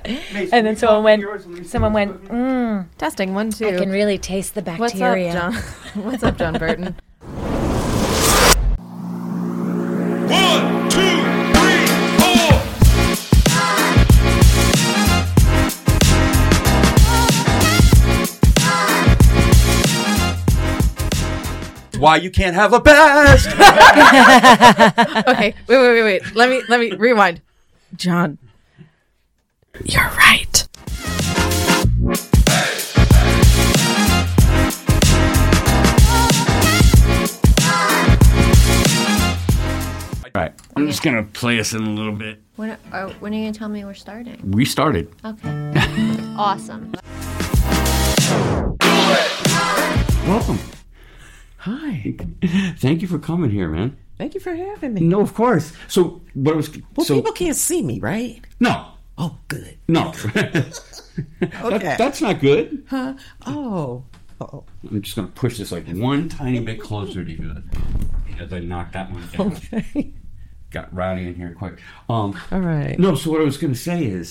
And then someone went, Testing 1, 2. I can really taste the bacteria. What's up, John? What's up, John Burton? 1, 2, 3, 4. Why you can't have a best? Okay, wait. Let me rewind. John, you're right. All right, I'm just gonna play us in a little bit. When are you going to tell me we're starting? We started. Okay. Awesome. Welcome. Hi. Thank you for coming here, man. Thank you for having me. No, of course. So what was? Well, so people can't see me, right? no, Oh, good. no. Okay. That's not good. Huh? Oh. I'm just gonna push this like one tiny bit closer to you as I knock that one down. Okay. Got rowdy in here quick. All right. No, so what I was going to say is,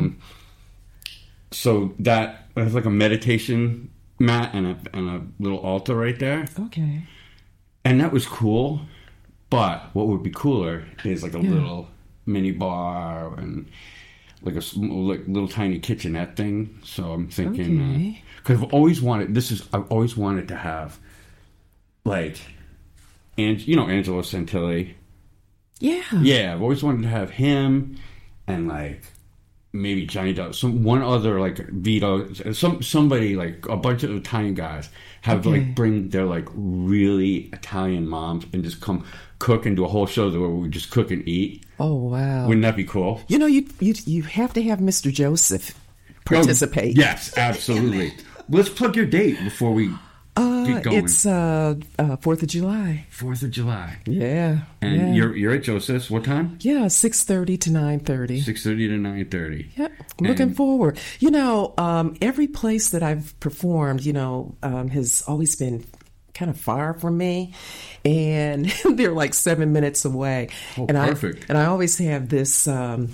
so that I have like a meditation mat and a little altar right there, Okay. and that was cool. But what would be cooler is like a little mini bar and like a little tiny kitchenette thing. So I'm thinking, because I've always wanted to have like, Angelo Santilli. Yeah. Yeah, I've always wanted to have him and like maybe Johnny Depp, one other like Vito, somebody like a bunch of Italian guys have like bring their like really Italian moms and just come cook and do a whole show where we just cook and eat. Oh, wow. Wouldn't that be cool? You know, you have to have Mr. Joseph participate. Oh, yes, absolutely. Let's plug your date before we get going. It's 4th of July. 4th of July. Yeah. And you're at Joseph's. What time? Yeah, 6:30 to 9:30. 6:30 to 9:30. Yep. Looking forward. You know, every place that I've performed, has always been kind of far from me, and they're like 7 minutes away. Oh, and perfect. I always have this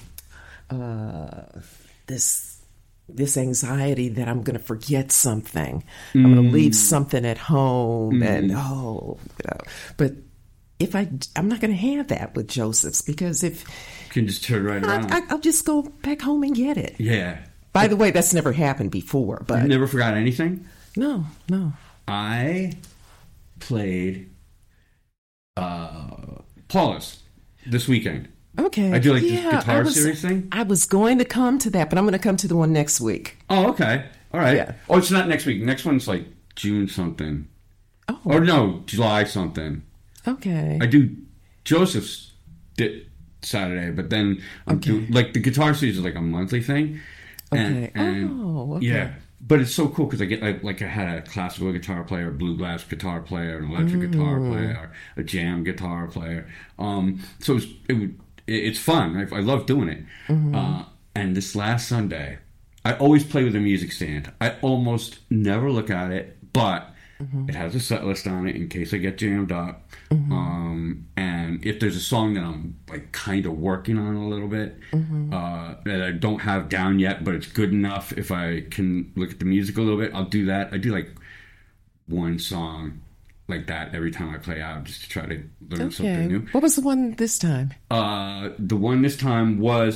this anxiety that I'm going to forget something. I'm going to leave something at home, and but if I'm not going to have that with Joseph's, because if You can just turn right around. I'll just go back home and get it. Yeah. By the way, that's never happened before. But You never forgot anything? no. I played Paulus this weekend. Okay. I do like this guitar was, series thing. I was going to come to that, but I'm going to come to the one next week. Oh, okay. All right. Yeah. Oh, it's not next week. Next one's like June something. Oh. Or no, July something. Okay. I do Joseph's Saturday, but then I'm doing, like, the guitar series is like a monthly thing. Okay. And yeah. But it's so cool because I get I had a classical guitar player, a bluegrass guitar player, an electric guitar player, a jam guitar player. So it's fun. I love doing it. And this last Sunday, I always play with a music stand. I almost never look at it, but it has a set list on it in case I get jammed up. And if there's a song that I'm like kind of working on a little bit that I don't have down yet, but it's good enough, if I can look at the music a little bit, I'll do that. I do like one song like that every time I play out, just to try to learn something new. What was the one this time? The one this time was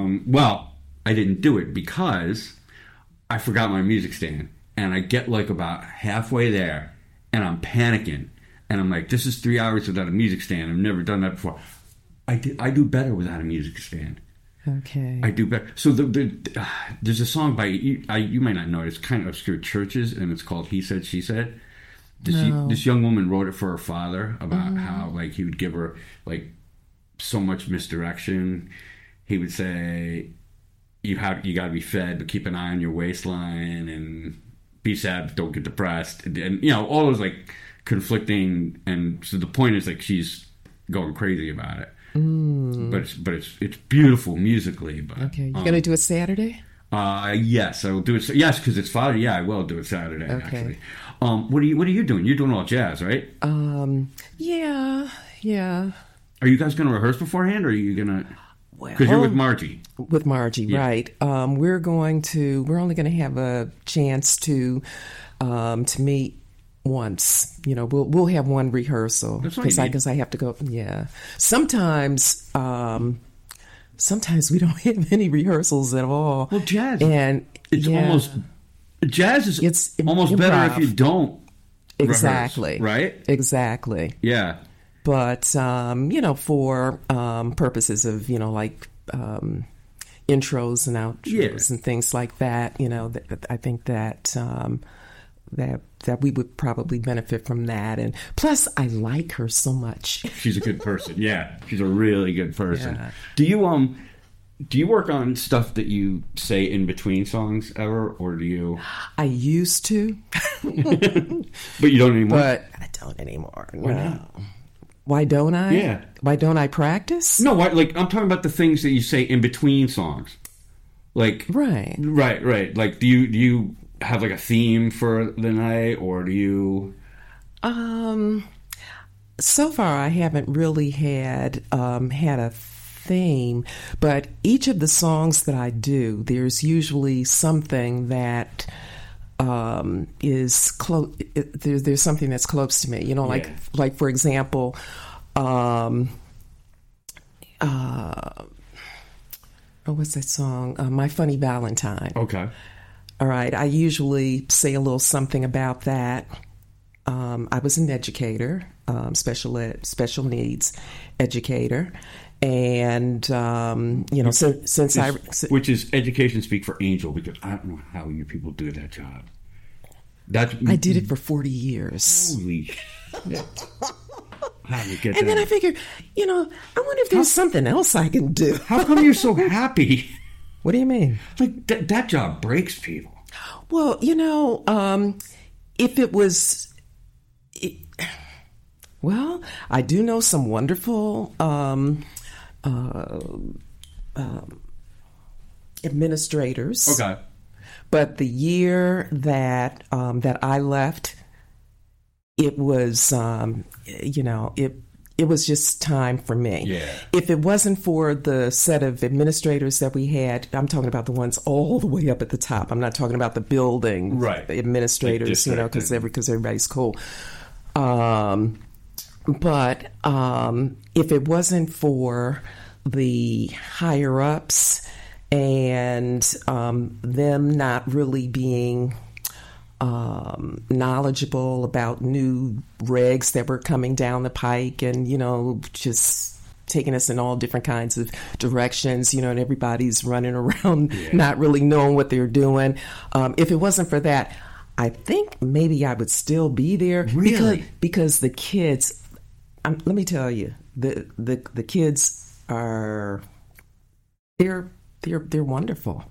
I didn't do it because I forgot my music stand, and I get like about halfway there and I'm panicking. And I'm like, this is 3 hours without a music stand. I've never done that before. I do better without a music stand. Okay. I do better. So there's a song by, you might not know it, it's kind of obscure, Churches, and it's called He Said, She Said. This young woman wrote it for her father about how like he would give her like so much misdirection. He would say, you got to be fed, but keep an eye on your waistline, and be sad, but don't get depressed. And all those like conflicting, and so the point is like she's going crazy about it, but it's beautiful musically. But okay, you gonna do it Saturday? Yes, I will do it. Yes, because it's Father. Yeah, I will do it Saturday. Okay. Actually, what are you doing? You're doing all jazz, right? Yeah. Are you guys gonna rehearse beforehand, or are you gonna? Because you're with Margie. With Margie, Yeah. right? We're only going to have a chance to meet once. You know, we'll have one rehearsal That's all you need. because I have to go. Yeah, sometimes we don't have any rehearsals at all. Well, jazz, and it's yeah, almost jazz is It's almost better if improv. you don't exactly rehearse, right? Exactly. Yeah. But you know, for purposes of like intros and outros and things like that, you know, I think that that we would probably benefit from that. And plus, I like her so much. She's a good person. Yeah, she's a really good person. Yeah. Do you work on stuff that you say in between songs ever, or do you? I used to, But you don't anymore. but I don't anymore. Why No. not? Why don't I? Yeah. Why don't I practice? No, like I'm talking about the things that you say in between songs. Like Right. right. Like do you have like a theme for the night, or do you? So far, I haven't really had a theme, but each of the songs that I do, there's usually something that is close. There's something that's close to me. You know, Yeah. like for example, what's that song? My Funny Valentine. Okay. All right. I usually say a little something about that. I was an educator, special needs educator, and you know, since Which is education speak for Angel, because I don't know how you people do that job. I did it for 40 years. Holy shit. How do you get And then I that? figured, you know, I wonder if there's something else I can do. How come you're so happy? What do you mean? Like that job breaks people. Well, you know, if it was, well, I do know some wonderful administrators. Okay. But the year that that I left, it was, you know, it was just time for me. Yeah. If it wasn't for the set of administrators that we had, I'm talking about the ones all the way up at the top. I'm not talking about the building Right. administrators, Like you know, district because everybody's cool. But if it wasn't for the higher ups and them not really being knowledgeable about new regs that were coming down the pike, and you know, just taking us in all different kinds of directions, you know, and everybody's running around not really knowing what they're doing. If it wasn't for that, I think maybe I would still be there. Really? Because the kids, let me tell you, the kids are they're wonderful.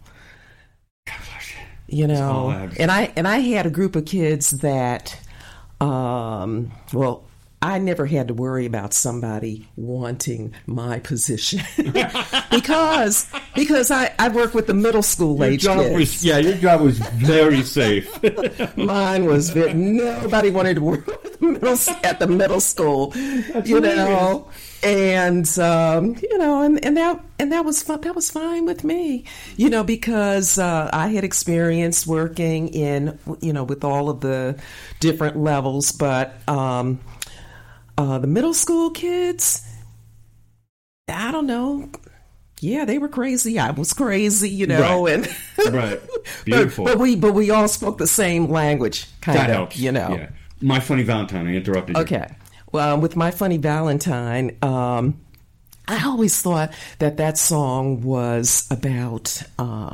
You know, and I had a group of kids that, well, I never had to worry about somebody wanting my position because I work with the middle school age kids. your job was very safe. Mine was nobody wanted to work at the middle school, you know, and you know, and that was fun. That was fine with me, you know, because I had experience working in, you know, with all of the different levels, but the middle school kids, I don't know. Yeah, they were crazy. I was crazy, you know, Right. and Right. Beautiful. But we all spoke the same language, kind That of, helps. you know. Yeah. My Funny Valentine. I interrupted you. Okay. Well, with My Funny Valentine, I always thought that song was about.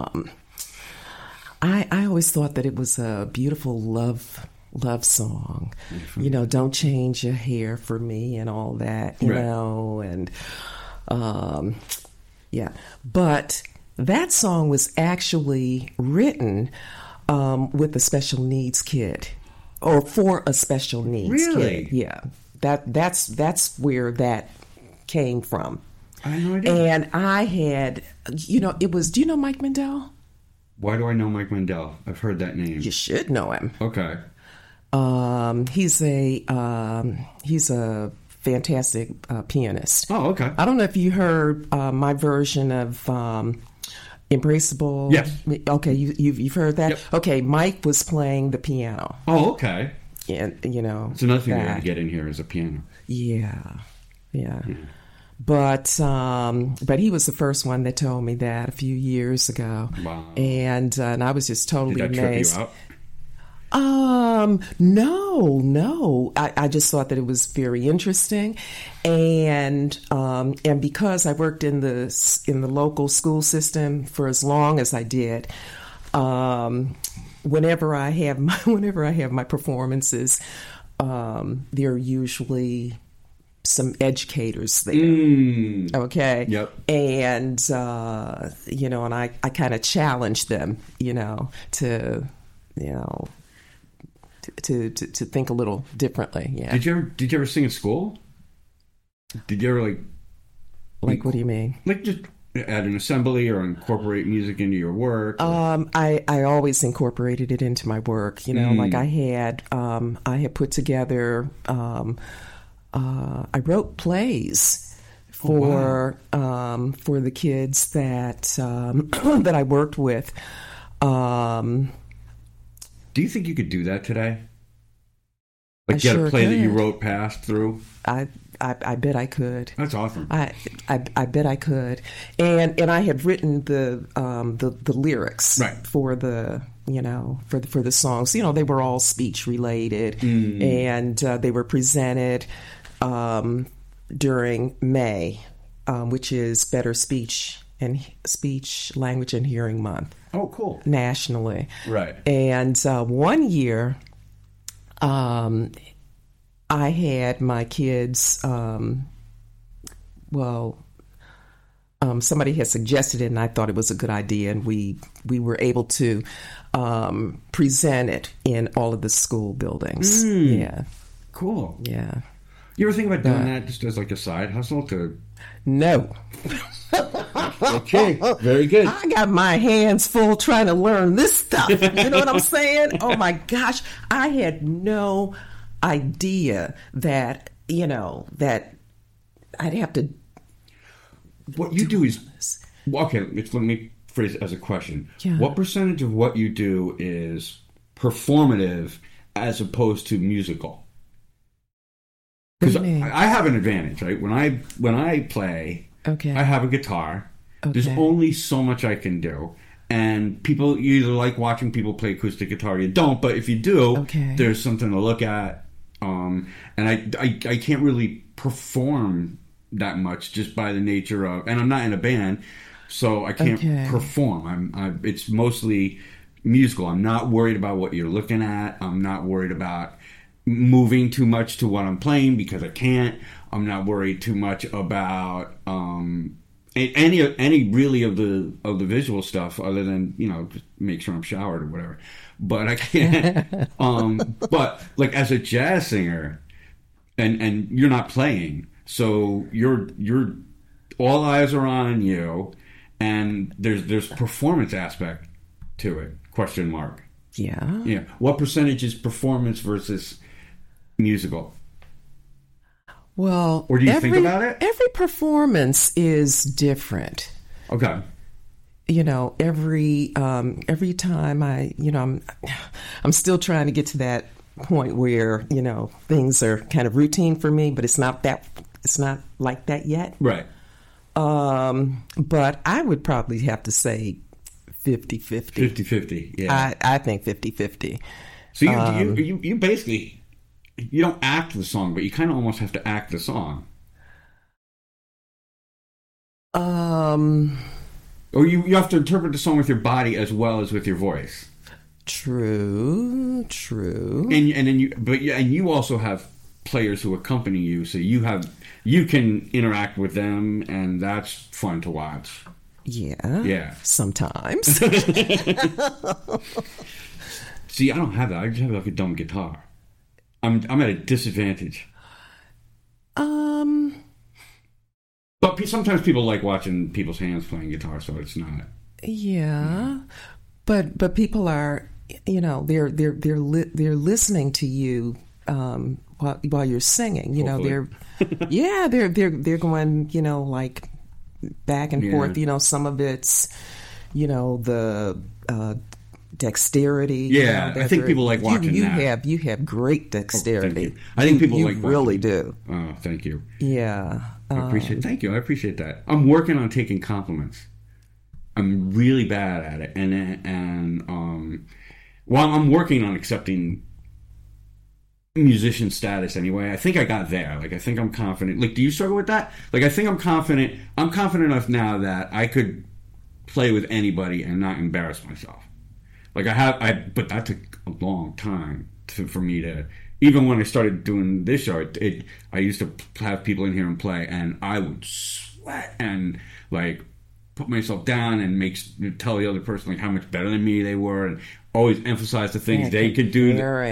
I always thought that it was a beautiful love song. You know, don't change your hair for me and all that. You Right. know, and yeah. But that song was actually written with a special needs kid, or for a special needs Really? kid. Yeah. That's where that came from. I had no idea. And I had, you know, it was, do you know Mike Mandel? Why do I know Mike Mandel? I've heard that name. You should know him. Okay. He's a fantastic pianist. Oh, okay. I don't know if you heard my version of Embraceable. Yes. Okay, you've heard that. Yep. Okay, Mike was playing the piano, Oh, okay. and It's another thing we got that. to get in here is a piano. Yeah. But he was the first one that told me that a few years ago. Wow. And I was just totally Did that trip amazed. you out? No. I just thought that it was very interesting, and because I worked in the local school system for as long as I did, whenever I have my performances, there are usually some educators there. Okay. Yep. And and I kind of challenge them, to to think a little differently. Yeah. Did you ever sing at school? Did you ever Like, what do you mean? like just at an assembly or incorporate music into your work? I always incorporated it into my work. Like I had put together. I wrote plays for the kids that that I worked with. Do you think you could do that today? I Like get sure a play that you could. wrote passed through? I bet I could. That's awesome. I bet I could, and I had written the lyrics Right. for the for the songs. They were all speech related, and they were presented during May, which is Better Speech Language and Hearing Month Oh, cool. nationally. Right. And one year, I had my kids. Somebody had suggested it, and I thought it was a good idea, and we were able to present it in all of the school buildings. Yeah, Cool. yeah. You ever think about doing that just as like a side hustle to? No, Okay, very good. I got my hands full trying to learn this stuff. You know what I'm saying? Oh my gosh, I had no idea that that I'd have to. What you do is okay. Let me phrase it as a question. Yeah. What percentage of what you do is performative as opposed to musical? What Because do you mean? I have an advantage, right? When I play, Okay. I have a guitar. There's Okay. only so much I can do. And people, you either like watching people play acoustic guitar or you don't, but if you do, Okay. there's something to look at. And I can't really perform that much just by the nature of, and I'm not in a band, so I can't Okay. perform. It's mostly musical. I'm not worried about what you're looking at. I'm not worried about moving too much to what I'm playing because I can't. I'm not worried too much about any really of the visual stuff other than just make sure I'm showered or whatever. But I can't. But like as a jazz singer, and you're not playing, so you're all eyes are on you, and there's performance aspect to it. Question mark. Yeah. Yeah. What percentage is performance versus musical? Well, Or do you think about it? Every performance is different. Okay. Every time I'm still trying to get to that point where things are kind of routine for me, but it's not like that yet. Right. But I would probably have to say 50-50. 50-50. Yeah. I think 50-50. So you basically, you don't act the song, but you kind of almost have to act the song. Or you have to interpret the song with your body as well as with your voice. True. And then you also have players who accompany you, so you can interact with them, and that's fun to watch. Yeah. Yeah. Sometimes. See, I don't have that. I just have like a dumb guitar. I'm at a disadvantage. But sometimes people like watching people's hands playing guitar, so it's not. Yeah. But people are, they're listening to you while you're singing. Hopefully. They're going, like back and Yeah. forth. Some of it's, the dexterity. Yeah, I think people like watching that. You have great dexterity. Thank you. I think people you like really watching. do. Oh, thank you. Yeah. I appreciate. Thank you. I appreciate that. I'm working on taking compliments. I'm really bad at it, and I'm working on accepting musician status anyway. I think I got there. Like, I think I'm confident. Like, do you struggle with that? Like, I think I'm confident. I'm confident enough now that I could play with anybody and not embarrass myself. Like, but that took a long time for me to. Even when I started doing this show, I used to have people in here and play, and I would sweat and like put myself down and tell the other person like how much better than me they were, and always emphasize the things they could do.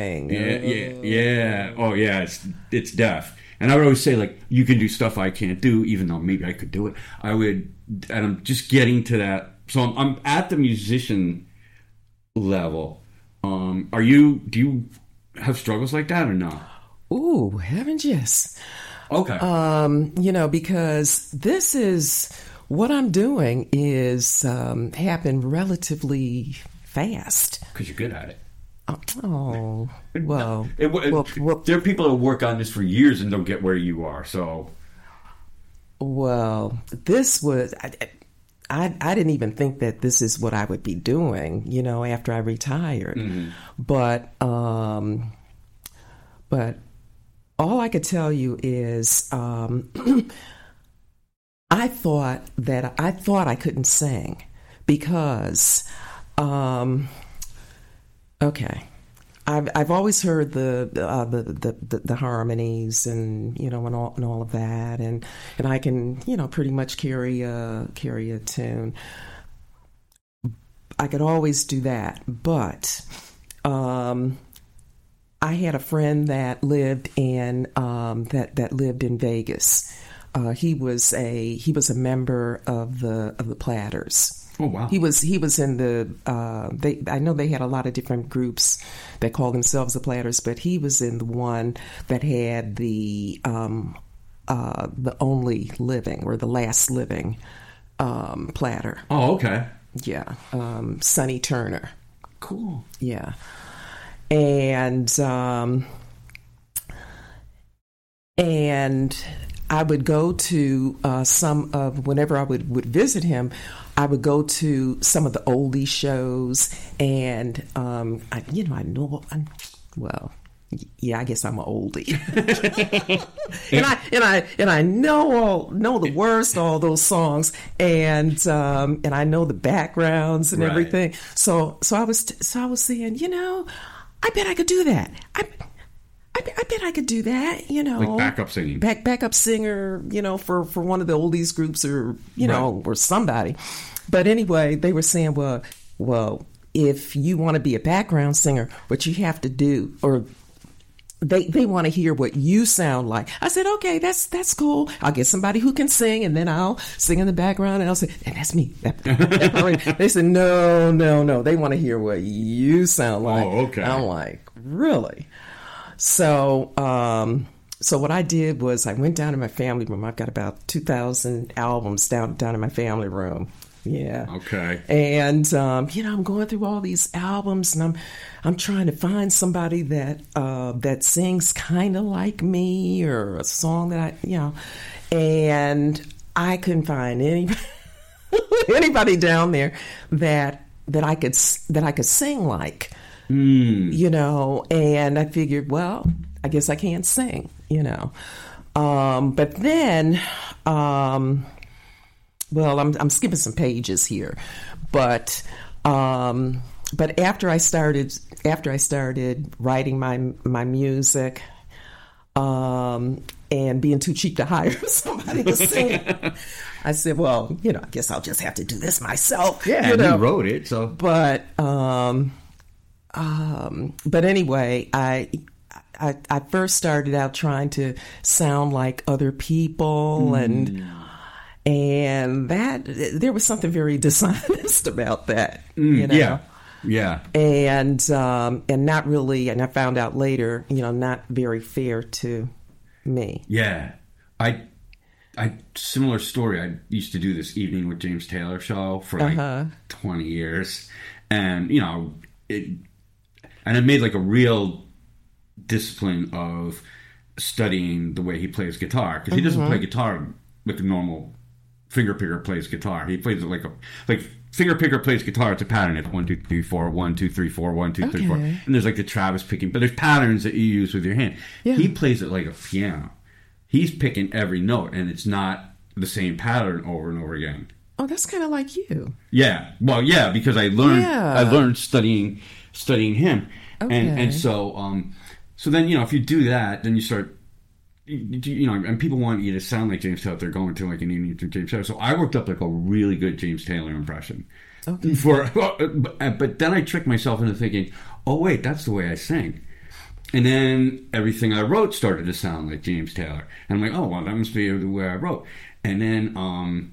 Yeah. Oh yeah, it's death. And I would always say like, you can do stuff I can't do, even though maybe I could do it. And I'm just getting to that. So I'm at the musician level. Do you have struggles like that or not? Ooh, heavens yes. Okay. Because this is what I'm doing is happen relatively fast. Because you're good at it. Oh, well. There are people that work on this for years and don't get where you are. So, well, this was. I didn't even think that this is what I would be doing, after I retired. Mm-hmm. But all I could tell you is I thought I couldn't sing because I've always heard the harmonies and and all of that, and I can pretty much carry a tune. I could always do that, but I had a friend that lived in Vegas. He was a member of the Platters. Oh wow! He was in the. I know they had a lot of different groups that called themselves the Platters, but he was in the one that had the only living or the last living Platter. Oh, okay. Yeah, Sonny Turner. Cool. Yeah, and I would go to whenever I would visit him, I would go to some of the oldie shows, and I guess I'm an oldie, and I know the words to all those songs, and I know the backgrounds and everything. So I was saying, I bet I could do that. I bet I could do that, Like backup singing. Backup singer, for one of the oldies groups or, or somebody. But anyway, they were saying, well, if you want to be a background singer, what you have to do, or they want to hear what you sound like. I said, okay, that's cool. I'll get somebody who can sing, and then I'll sing in the background, and I'll say, and that's me. They said, no. They want to hear what you sound like. Oh, okay. I'm like, really? So what I did was I went down to my family room. I've got about 2,000 albums down in my family room. Yeah. Okay. And I'm going through all these albums, and I'm trying to find somebody that sings kind of like me, or a song that and I couldn't find anybody down there that I could sing like. And I figured, well, I guess I can't sing, But then, I'm skipping some pages here, but after I started writing my music, and being too cheap to hire somebody to sing, I said, well, I guess I'll just have to do this myself. Yeah, you wrote it, so. But anyway, I first started out trying to sound like other people, and that there was something very dishonest about that, Yeah. And not really, and I found out later, not very fair to me. Yeah, similar story. I used to do this Evening with James Taylor show for like 20 years, and and I made like a real discipline of studying the way he plays guitar, because he doesn't play guitar like a normal finger picker plays guitar. He plays it like finger picker plays guitar. It's a pattern. It's 1 2 3 4 1 2 3 4 1 2 3 4, and there's like the Travis picking, but there's patterns that you use with your hand. He plays it like a piano. He's picking every note, and it's not the same pattern over and over again. Oh, that's kind of like you. Yeah. Well, yeah, because I learned studying him, and so so then if you do that, then you start. And people want you to sound like James Taylor. They're going to like an evening to James Taylor. So I worked up like a really good James Taylor impression. Okay. But then I tricked myself into thinking, oh wait, that's the way I sing. And then everything I wrote started to sound like James Taylor. And I'm like, oh well, that must be the way I wrote. And then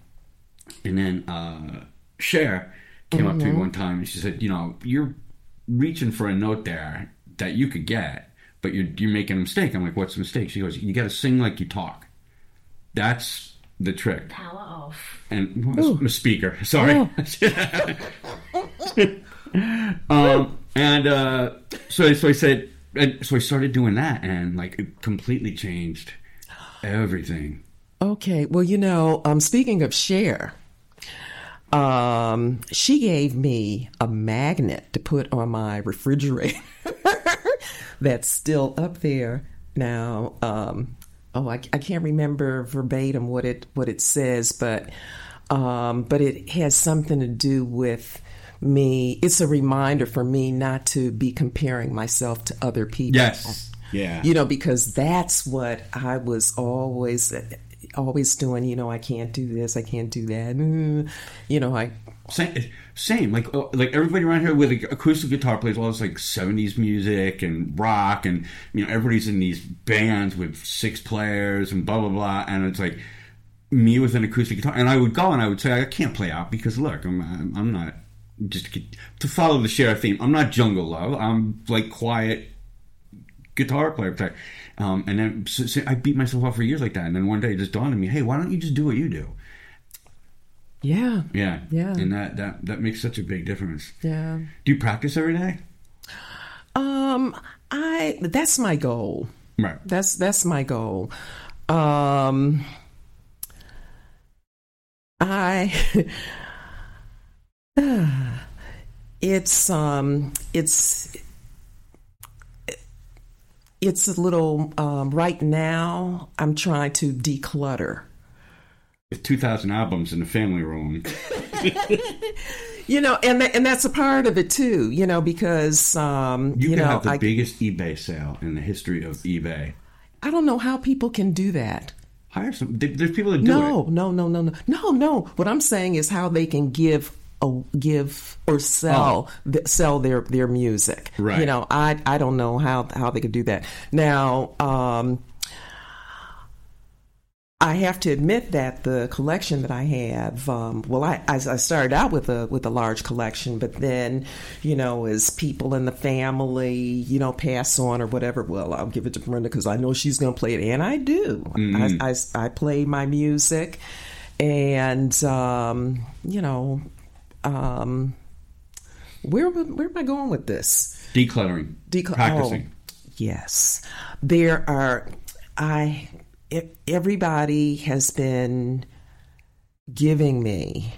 Cher came up to me one time and she said, you're reaching for a note there that you could get, but you're making a mistake. I'm like, what's the mistake? She goes, you got to sing like you talk. That's the trick. Power off. And I'm a speaker. Sorry. So I said, and so I started doing that, and like it completely changed everything. Okay. Well, speaking of Cher, she gave me a magnet to put on my refrigerator. That's still up there now. I can't remember verbatim what it says, but it has something to do with me. It's a reminder for me not to be comparing myself to other people. Yes. Yeah. Because that's what I was always doing. I can't do this, I can't do that. Same. Like everybody around here with like acoustic guitar plays all this like 70s music and rock, and everybody's in these bands with 6 players and blah blah blah, and it's like me with an acoustic guitar, and I would go and I would say I can't play out because look, I'm not, just to follow the Cher theme, I'm not Jungle Love, I'm like quiet guitar player. And then so I beat myself up for years like that, and then one day it just dawned on me, hey, why don't you just do what you do? Yeah. And that makes such a big difference. Yeah. Do you practice every day? That's my goal. Right. That's my goal. It's a little right now I'm trying to declutter. 2,000 albums in the family room. And that's a part of it too, because you can have the biggest eBay sale in the history of eBay. I don't know how people can do that. Hire some. There's people that do it. No. What I'm saying is how they can give or sell their music. Right. I don't know how they could do that. Now, I have to admit that the collection that I have, I started out with a large collection, but then, as people in the family, pass on or whatever, well, I'll give it to Brenda because I know she's going to play it, and I do. Mm-hmm. I play my music, and where am I going with this? Decluttering. Practicing. Oh, yes, there are. Everybody has been giving me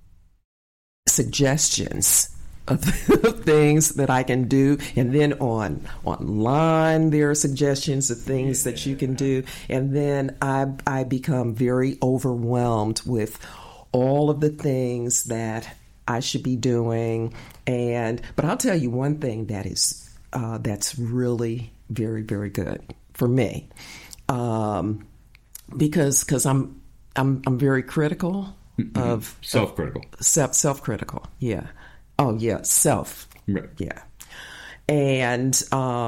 suggestions of things that I can do, and then online there are suggestions of things that you can do, and then I become very overwhelmed with all of the things that I should be doing. But I'll tell you one thing that is that's really very, very good for me. Because I'm very critical of self-critical. Self-critical, yeah. Oh yeah, self. Right. Yeah. And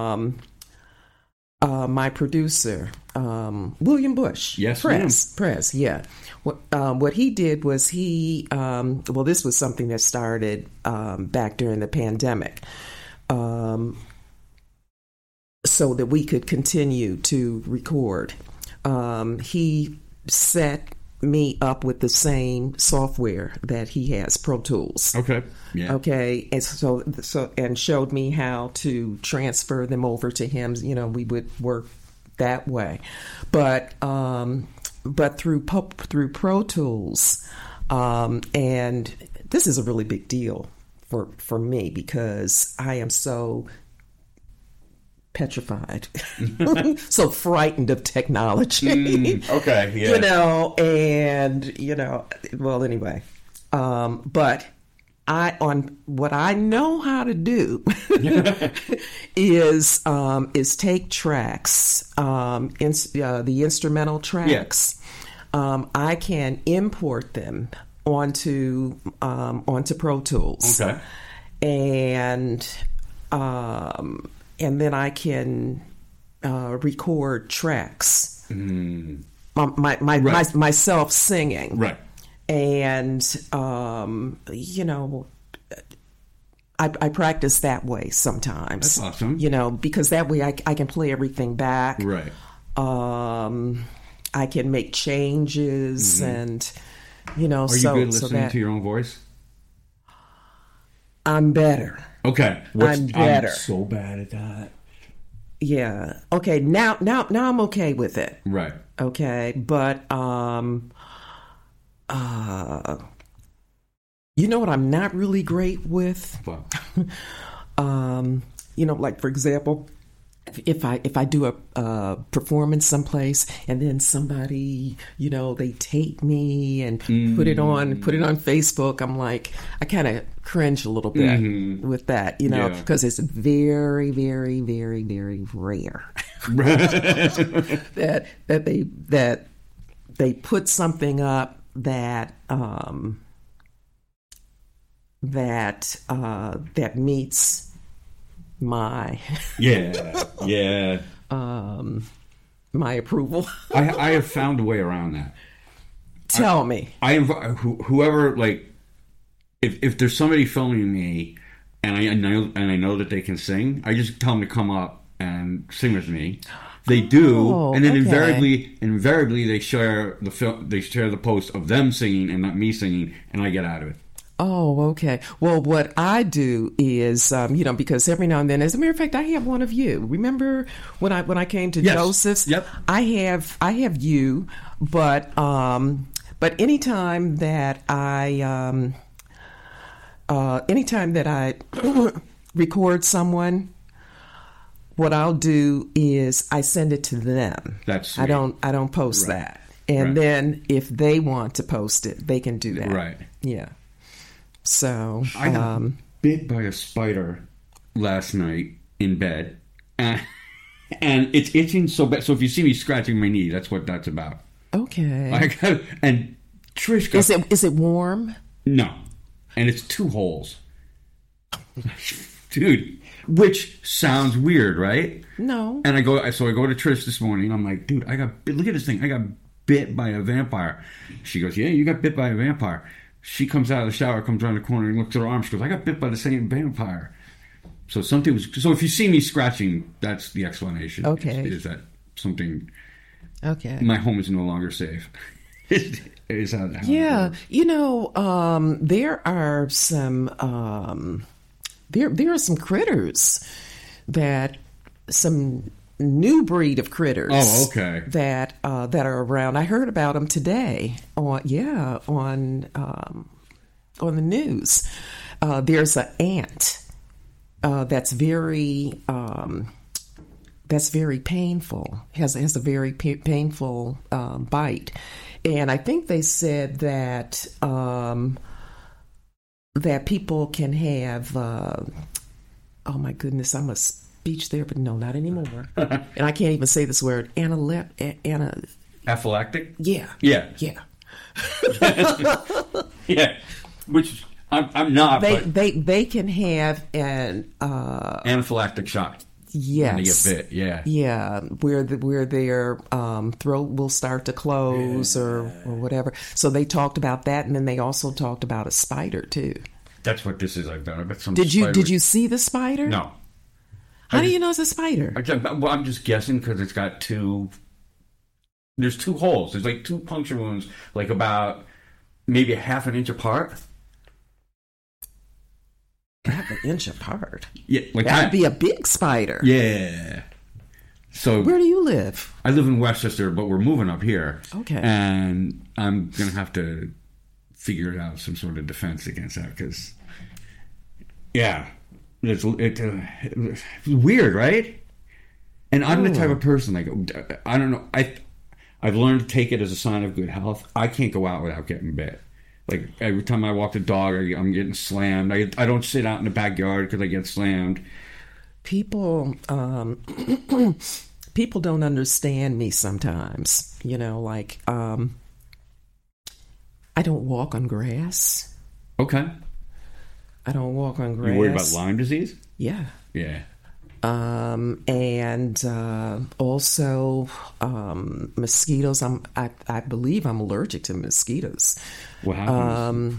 my producer, William Bush. Yes, Press, yeah. What he did was this was something that started back during the pandemic. So that we could continue to record. He set me up with the same software that he has, Pro Tools. Okay. Yeah. Okay, and so and showed me how to transfer them over to him. You know, we would work that way, but through Pro Tools, and this is a really big deal for me because I am so petrified, so frightened of technology. Okay, yeah. You know, and you know, well, anyway, but what I know how to do is take tracks, the instrumental tracks. Yeah. I can import them onto Pro Tools. Okay. And then I can record tracks. Right. Myself singing. Right. And, you know, I practice that way sometimes. That's awesome. You know, because that way I can play everything back. Right. I can make changes and, you know, Are you good listening to your own voice? I'm better. Okay. I'm better. I'm so bad at that. Yeah. Okay. Now I'm okay with it. Right. Okay. But, you know what I'm not really great with? Wow. You know, like for example, if I do a performance someplace and then somebody, you know, they tape me and put it on Facebook, I'm like, I kind of cringe a little bit with that, you know, because it's very, very, very, very rare that they put something up that meets my my approval. I have found a way around that. Tell me. I invite whoever, like, if there's somebody filming me and I know that they can sing, I just tell them to come up and sing with me. They do, and then okay. invariably they share the film. They share the post of them singing and not me singing, and I get out of it. Oh, okay. Well, what I do is, you know, because every now and then, as a matter of fact, I have one of you. Remember when I came to Joseph's? Yep. I have you, but anytime that I record someone, what I'll do is I send it to them. That's sweet. I don't post that, and then if they want to post it, they can do that. Right. Yeah. So I got bit by a spider last night in bed, and it's itching so bad. So if you see me scratching my knee, that's what that's about. Okay. And Trish got... Is it warm? No, and it's 2 holes, dude. Which sounds weird, right? No. And I go to Trish this morning. I'm like, dude, look at this thing. I got bit by a vampire. She goes, yeah, you got bit by a vampire. She comes out of the shower, comes around the corner, and looks at her arm. She goes, I got bit by the same vampire. So so if you see me scratching, that's the explanation. Okay. Is that something? Okay. My home is no longer safe. Is how yeah. You know, there are some there are some critters some new breed of critters. Oh, okay. That are around. I heard about them today on the news. There's an ant that's very painful. Has a very painful bite, and I think they said that that people can have. Oh my goodness! I'm a speech therapist. No, not anymore. And I can't even say this word. Anaphylactic? Yeah. Yeah. Yeah. Yeah. Which I'm not. They can have an anaphylactic shock. Yes. When they get bit. Yeah. Yeah. Where their throat will start to close or whatever. So they talked about that, and then they also talked about a spider too. That's what this is. I bet some. Did you see the spider? No. How do you know it's a spider? I'm just guessing because it's got 2 there's 2 holes. There's like 2 puncture wounds, like about maybe a half an inch apart. Half an inch apart. Yeah, like That would be a big spider. Yeah. So Where do you live? I live in Westchester, but we're moving up here. Okay. And I'm gonna have to figure out some sort of defense against that because, yeah, it's weird, right? And I'm the type of person like I don't know. I've learned to take it as a sign of good health. I can't go out without getting bit. Like every time I walk the dog, I'm getting slammed. I don't sit out in the backyard because I get slammed. People people don't understand me sometimes. You know, like I don't walk on grass. Okay. I don't walk on grass. You worried about Lyme disease? Yeah. Yeah. And also mosquitoes. I believe I'm allergic to mosquitoes. What happens?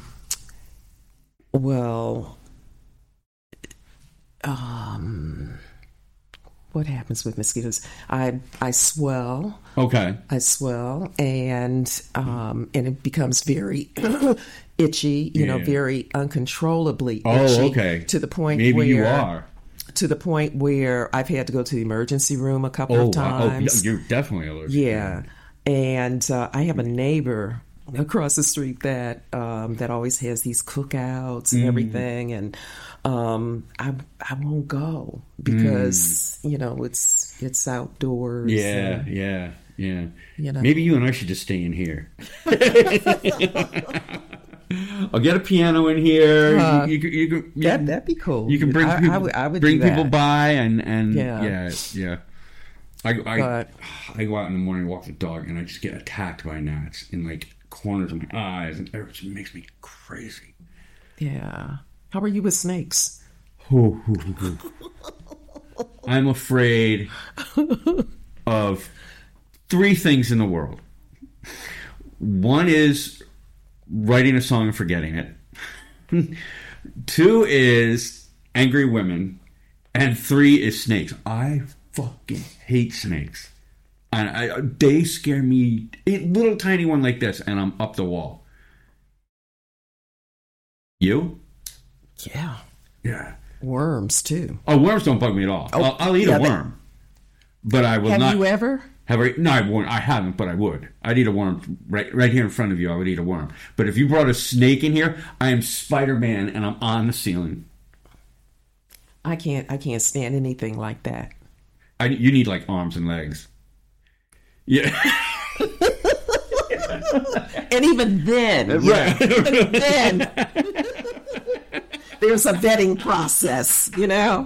What happens with mosquitoes? I swell. Okay. I swell, and it becomes very itchy. You know, very uncontrollably itchy. Oh, okay. To the point maybe where you are. To the point where I've had to go to the emergency room a couple of times. Oh, you're definitely allergic. Yeah, and I have a neighbor across the street that always has these cookouts and everything, and I won't go because you know it's outdoors. Yeah, and, yeah. You know. Maybe you and I should just stay in here. I'll get a piano in here. That'd be cool. You can bring people, I would bring do people that. by and Yeah. yeah. I go out in the morning, walk the dog, and I just get attacked by gnats in like corners of my eyes, and it just makes me crazy. Yeah. How are you with snakes? I'm afraid of 3 things in the world. One is writing a song and forgetting it. 2 is angry women. And 3 is snakes. I fucking hate snakes. And they scare me. A little tiny one like this, and I'm up the wall. You? Yeah. Yeah. Worms too. Oh, worms don't bug me at all. I'll eat a worm. But I will not. Have you ever? No, I haven't, but I would. I'd eat a worm right here in front of you. I would eat a worm. But if you brought a snake in here, I am Spider-Man and I'm on the ceiling. I can't stand anything like that. You need like arms and legs. Yeah. And even then, Right. even then, there's a vetting process, you know.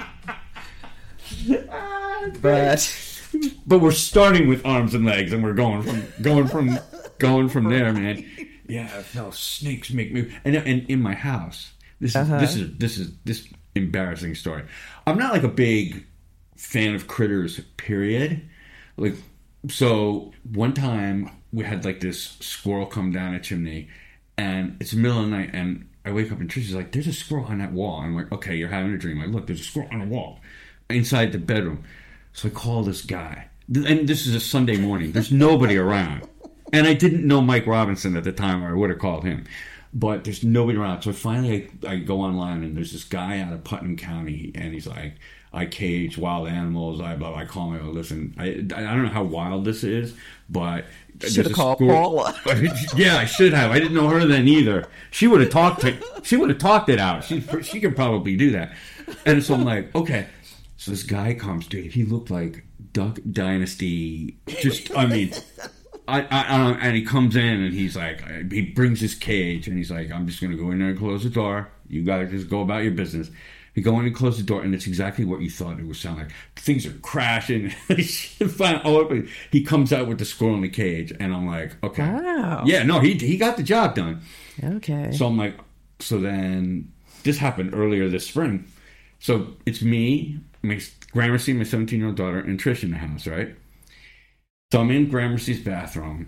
But we're starting with arms and legs, and we're going from there, man. Yeah, no, snakes make me. And in my house, this is embarrassing story. I'm not like a big fan of critters, period. Like, so one time we had like this squirrel come down a chimney, and it's the middle of the night, and I wake up and Tricia's like, "There's a squirrel on that wall." And I'm like, "Okay, you're having a dream." Like, look, there's a squirrel on the wall inside the bedroom. So I call this guy, and this is a Sunday morning. There's nobody around, and I didn't know Mike Robinson at the time, or I would have called him. But there's nobody around. So finally, I go online, and there's this guy out of Putnam County, and he's like, "I cage wild animals." I call him. I go, "Listen, I don't know how wild this is, but should have called Paula." Yeah, I should have. I didn't know her then either. She would have talked it out. She could probably do that. And so I'm like, okay. So this guy comes, dude. He looked like Duck Dynasty. Just, I mean, and he comes in and he's like, he brings his cage and he's like, "I'm just gonna go in there and close the door. You gotta just go about your business." You go in and close the door, and it's exactly what you thought it would sound like. Things are crashing. He comes out with the squirrel in the cage, and I'm like, okay, wow, yeah, no, he got the job done. Okay. So I'm like, so then this happened earlier this spring. So it's me, my Gramercy, my 17-year-old daughter, and Trish in the house, right? So I'm in Gramercy's bathroom.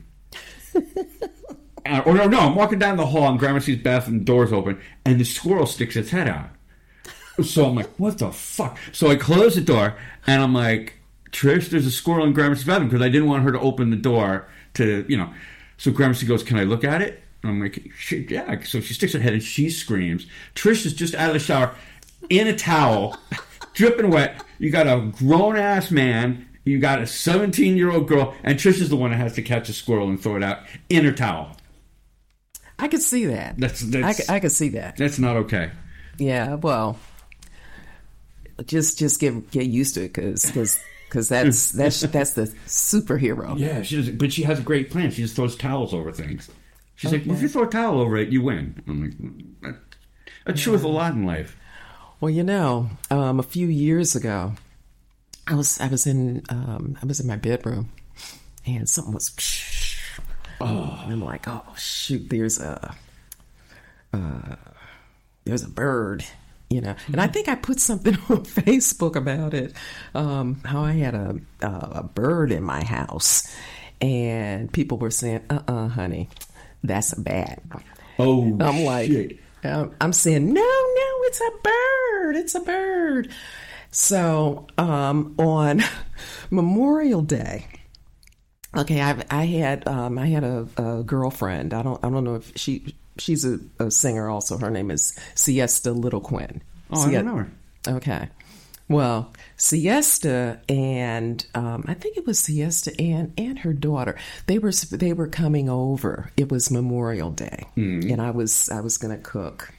I'm walking down the hall, and Gramercy's bathroom door's open, and the squirrel sticks its head out. So I'm like, what the fuck? So I close the door, and I'm like, "Trish, there's a squirrel in Gramercy's bathroom," because I didn't want her to open the door to, So Gramercy goes, can I look at it? And I'm like, yeah. So she sticks her head and she screams. Trish is just out of the shower in a towel, dripping wet. You got a grown-ass man. You got a 17-year-old girl. And Trish is the one that has to catch a squirrel and throw it out in her towel. I could see that. I could see that. That's not okay. Yeah, well, just get used to it because that's the superhero. Yeah, she does, but she has a great plan. She just throws towels over things. She's like, well, if you throw a towel over it, you win. I'm like, that's true with a lot in life. Well, a few years ago, I was in my bedroom, and something was. And I'm like, oh shoot, there's a bird, and I think I put something on Facebook about it, how I had a bird in my house, and people were saying, honey, that's a bat. Oh, I'm like, shit. I'm saying, no, it's a bird. So on Memorial Day. Okay, I had a girlfriend. I don't know if she's a singer also. Her name is Siesta Little Quinn. Oh, I don't know her. Okay, well, Siesta and I think it was Siesta and her daughter. They were coming over. It was Memorial Day, and I was gonna cook,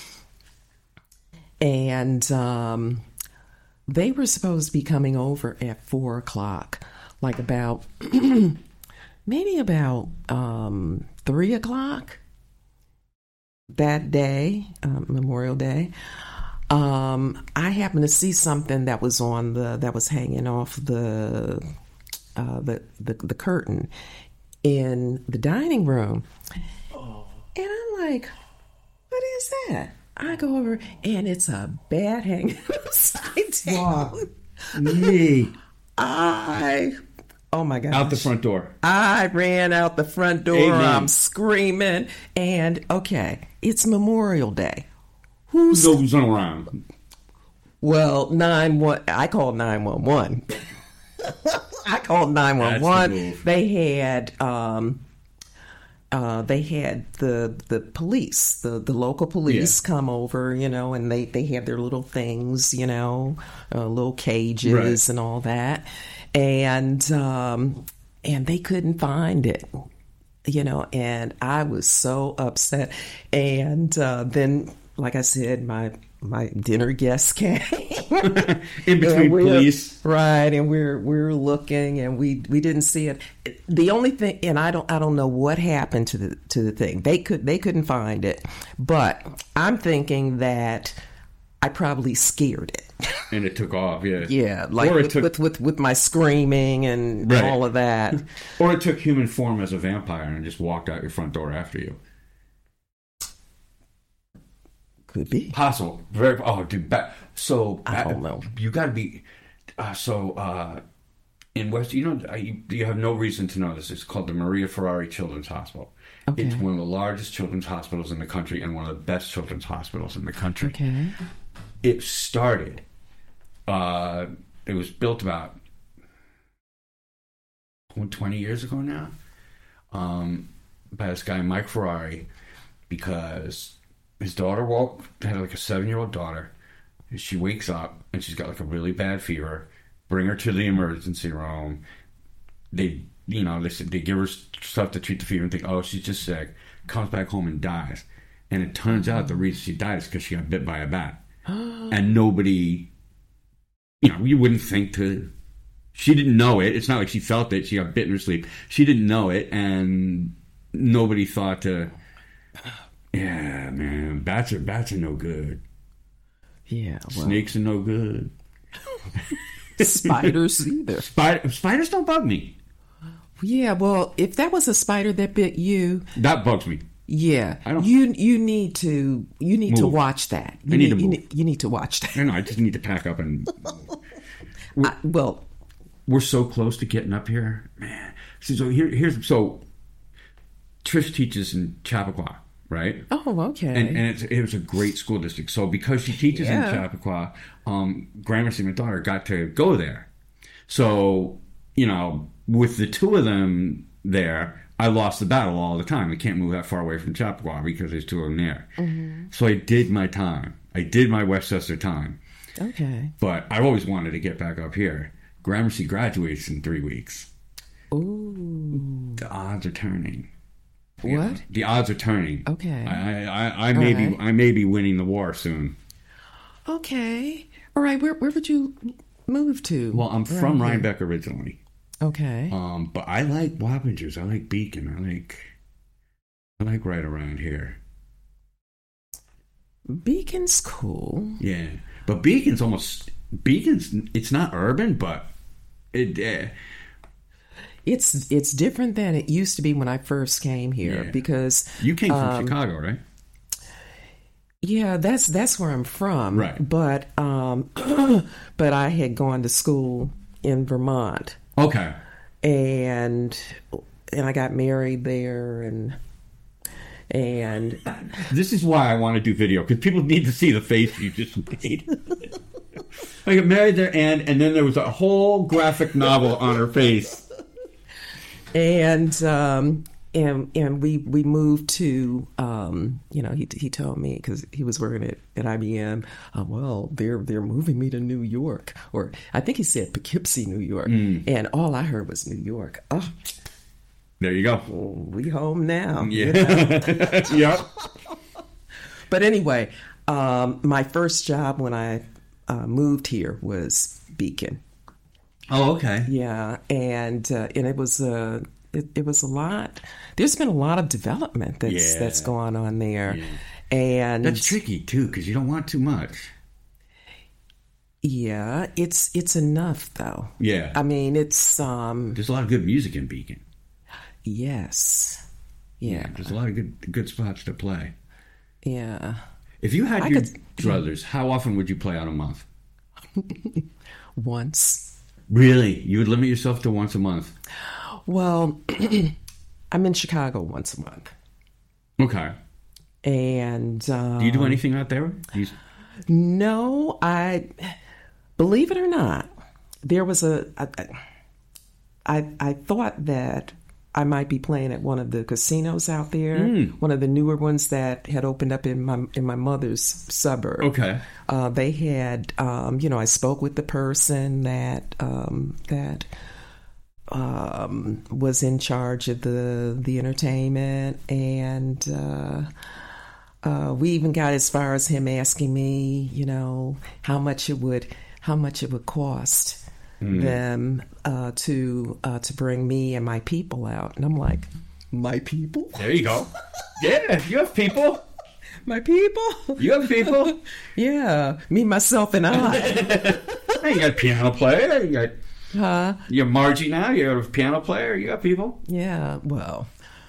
and they were supposed to be coming over at 4:00. Like about maybe about 3:00 that day, Memorial Day. I happened to see something that was that was hanging off the curtain in the dining room, and I'm like, "What is that?" I go over, and it's a bat hanging upside down. Me. Oh my God. Out the front door. I ran out the front door. Amen. I'm screaming. And okay, it's Memorial Day. Who's around? Well, I called 911. I called 911. They had the police, the local police come over, and they had their little things, little cages and all that. And they couldn't find it, and I was so upset. And then, like I said, my dinner guests came in between police, right? And we're looking, and we didn't see it. The only thing, and I don't know what happened to the thing. They couldn't find it, but I'm thinking that I probably scared it. And it took off, yeah. Yeah, like with my screaming and all of that. Or it took human form as a vampire and just walked out your front door after you. Could be. Possible. Very. Oh, dude. I don't know. You got to be. In West, you have no reason to know this. It's called the Maria Ferrari Children's Hospital. Okay. It's one of the largest children's hospitals in the country and one of the best children's hospitals in the country. Okay. It started. It was built about 20 years ago now, by this guy Mike Ferrari, because his daughter had like a 7-year-old daughter. She wakes up and she's got like a really bad fever. Bring her to the emergency room. They give her stuff to treat the fever and think, oh, she's just sick. Comes back home and dies. And it turns out the reason she died is because she got bit by a bat. And nobody, you wouldn't think to. She didn't know it. It's not like she felt it. She got bit in her sleep. She didn't know it, and nobody thought to. Yeah, man, bats are no good. Yeah, well. Snakes are no good. Spiders either. Spiders don't bug me. Yeah, well, if that was a spider that bit you, that bugs me. Yeah, you need to watch that. You need to watch that. I just need to pack up and. We're so close to getting up here, man. So here's Trish teaches in Chappaqua, right? Oh, okay. And it was a great school district. So because she teaches in Chappaqua, Gramercy, my daughter, got to go there. So with the two of them, there, I lost the battle all the time. I can't move that far away from Chappaqua because there's two of them there. So I did my time. I did my Westchester time. Okay. But I always wanted to get back up here. Gramercy graduates in 3 weeks. Ooh. The odds are turning. What? The odds are turning. Okay. I may be winning the war soon. Okay. All right. Where would you move to? Well, I'm from Rhinebeck originally. Okay. But I like Wappingers. I like Beacon. I like right around here. Beacon's cool. Yeah, but Beacon's it's not urban, but it. It's different than it used to be when I first came here because you came from Chicago, right? Yeah, that's where I'm from. Right. But but I had gone to school in Vermont. Okay. And I got married there and this is why I want to do video, because people need to see the face you just made. I got married there, and then there was a whole graphic novel on her face. And we moved to he told me, because he was working at IBM. Well, they're moving me to New York, or I think he said Poughkeepsie, New York, and all I heard was New York. Oh, there you go. We home now. Yeah. Yep. But anyway, my first job when I moved here was Beacon. Oh, okay. Yeah, and it was it was a lot. There's been a lot of development that's going on there, and that's tricky too because you don't want too much. Yeah, it's enough though. Yeah, I mean it's there's a lot of good music in Beacon. Yes. Yeah. There's a lot of good spots to play. Yeah. If you had your druthers, how often would you play out a month? Once. Really? You would limit yourself to once a month? Well, I'm in Chicago once a month. Okay. And do you do anything out there? No, I believe it or not, there was I thought that I might be playing at one of the casinos out there, one of the newer ones that had opened up in my mother's suburb. Okay. They had, I spoke with the person that was in charge of the entertainment, and we even got as far as him asking me, how much it would cost them to bring me and my people out. And I'm like, my people? There you go. Yeah, you have people. My people? You have people? Yeah, me, myself, and I. Hey, you got a piano player. You got you're Margie now. You're a piano player. You got people. Yeah, well,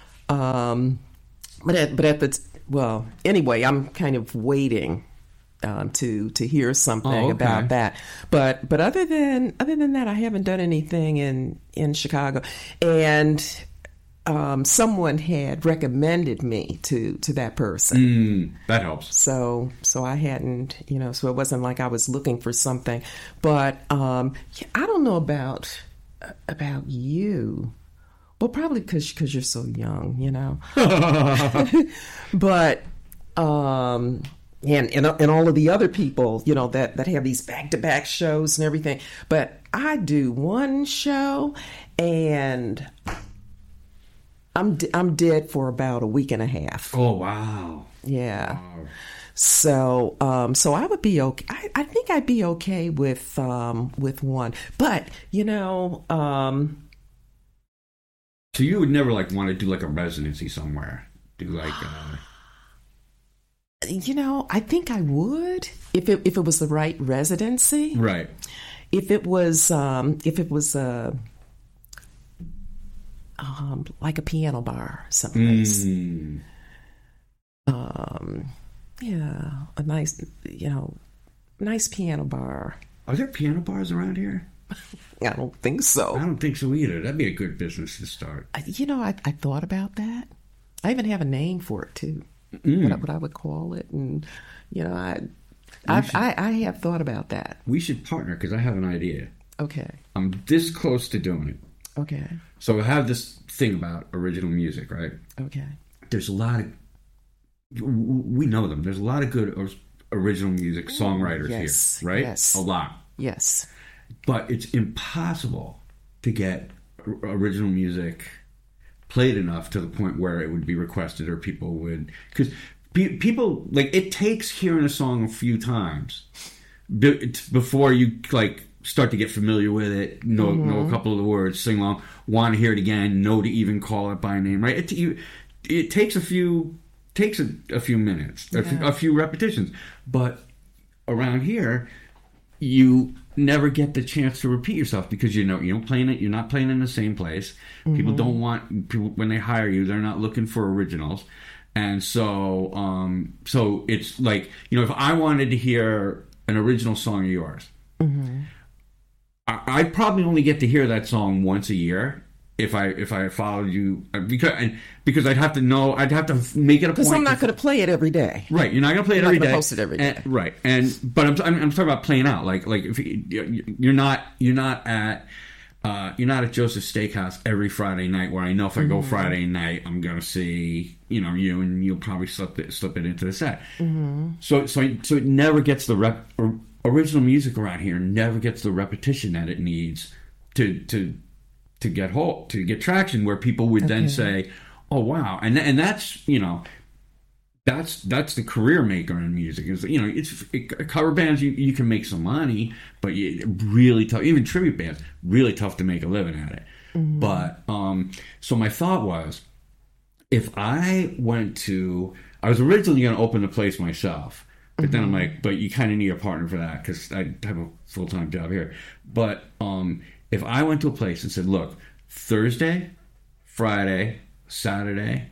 anyway, I'm kind of waiting to hear something about that. But other than that, I haven't done anything in Chicago. And someone had recommended me to that person. That helps. So I hadn't, so it wasn't like I was looking for something. But I don't know about you. Well, probably because you're so young, But and all of the other people, that have these back-to-back shows and everything. But I do one show, and I'm dead for about a week and a half. Oh, wow. Yeah. Wow. So I would be okay. I think I'd be okay with one. But so you would never want to do a residency somewhere? Do I think I would if it was the right residency. Right. If it was like a piano bar someplace. Yeah, a nice piano bar. Are there piano bars around here? I don't think so. I don't think so either. That'd be a good business to start. I thought about that. I even have a name for it too. What I would call it, and I have thought about that. We should partner because I have an idea. Okay. I'm this close to doing it. Okay. So I have this thing about original music, right? Okay. There's a lot of, we know them. There's a lot of good original music songwriters yes, here, right? yes. A lot. Yes. But it's impossible to get original music played enough to the point where it would be requested or people would, because people, like, it takes hearing a song a few times before you, like, start to get familiar with it, know a couple of the words, sing along, want to hear it again, know to even call it by name, right? It takes a few minutes, a few repetitions. But around here, you never get the chance to repeat yourself because you're not playing in the same place. People don't want people when they hire you, they're not looking for originals. And so it's like, if I wanted to hear an original song of yours, I'd probably only get to hear that song once a year if I followed you, because I'd have to make it a point. Because I'm not going to play it every day. Right, you're not going to play it every day. Post it every day. Right, but I'm talking about playing out. Like if you're not at Joseph's Steakhouse every Friday night, where I know if I go Friday night, I'm going to see you, and you'll probably slip it into the set. So it never gets the original music around here never gets the repetition that it needs to get traction, where people would then say, "Oh wow!" and that's that's the career maker in music. Is it's cover bands you can make some money, but really tough. Even tribute bands, really tough to make a living at it. But so my thought was, if I was originally going to open the place myself. But then I'm like, but you kind of need a partner for that because I have a full-time job here. But if I went to a place and said, look, Thursday, Friday, Saturday,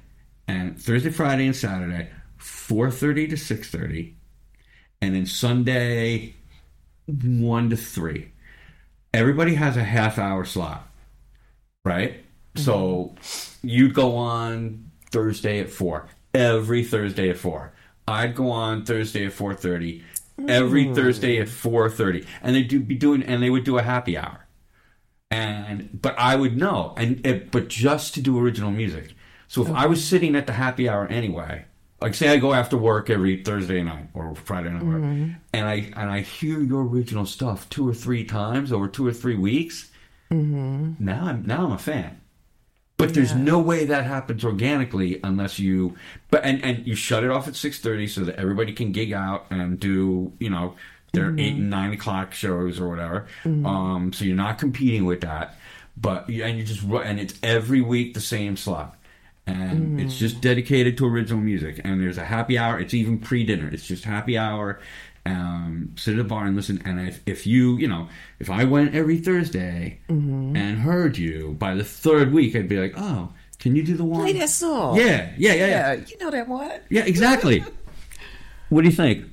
4:30 to 6:30, and then Sunday, 1 to 3. Everybody has a half-hour slot, right? So you'd go on Thursday at 4, every Thursday at 4. I'd go on Thursday at 4:30, every Thursday at 4:30, and they would do a happy hour. But I would know, but just to do original music. So if I was sitting at the happy hour anyway, like say I go after work every Thursday night or Friday night, and I hear your original stuff 2 or 3 times over 2 or 3 weeks, now I'm a fan. But there's no way that happens organically unless you you shut it off at 6:30 so that everybody can gig out and do their 8 and 9 o'clock shows or whatever. So you're not competing with that, and it's every week the same slot, and it's just dedicated to original music. And there's a happy hour. It's even pre-dinner. It's just happy hour. Sit at a bar and listen. And if I went every Thursday and heard you, by the 3rd week, I'd be like, oh, can you do the one? Play that song. Yeah. You know that one? Yeah, exactly. What do you think?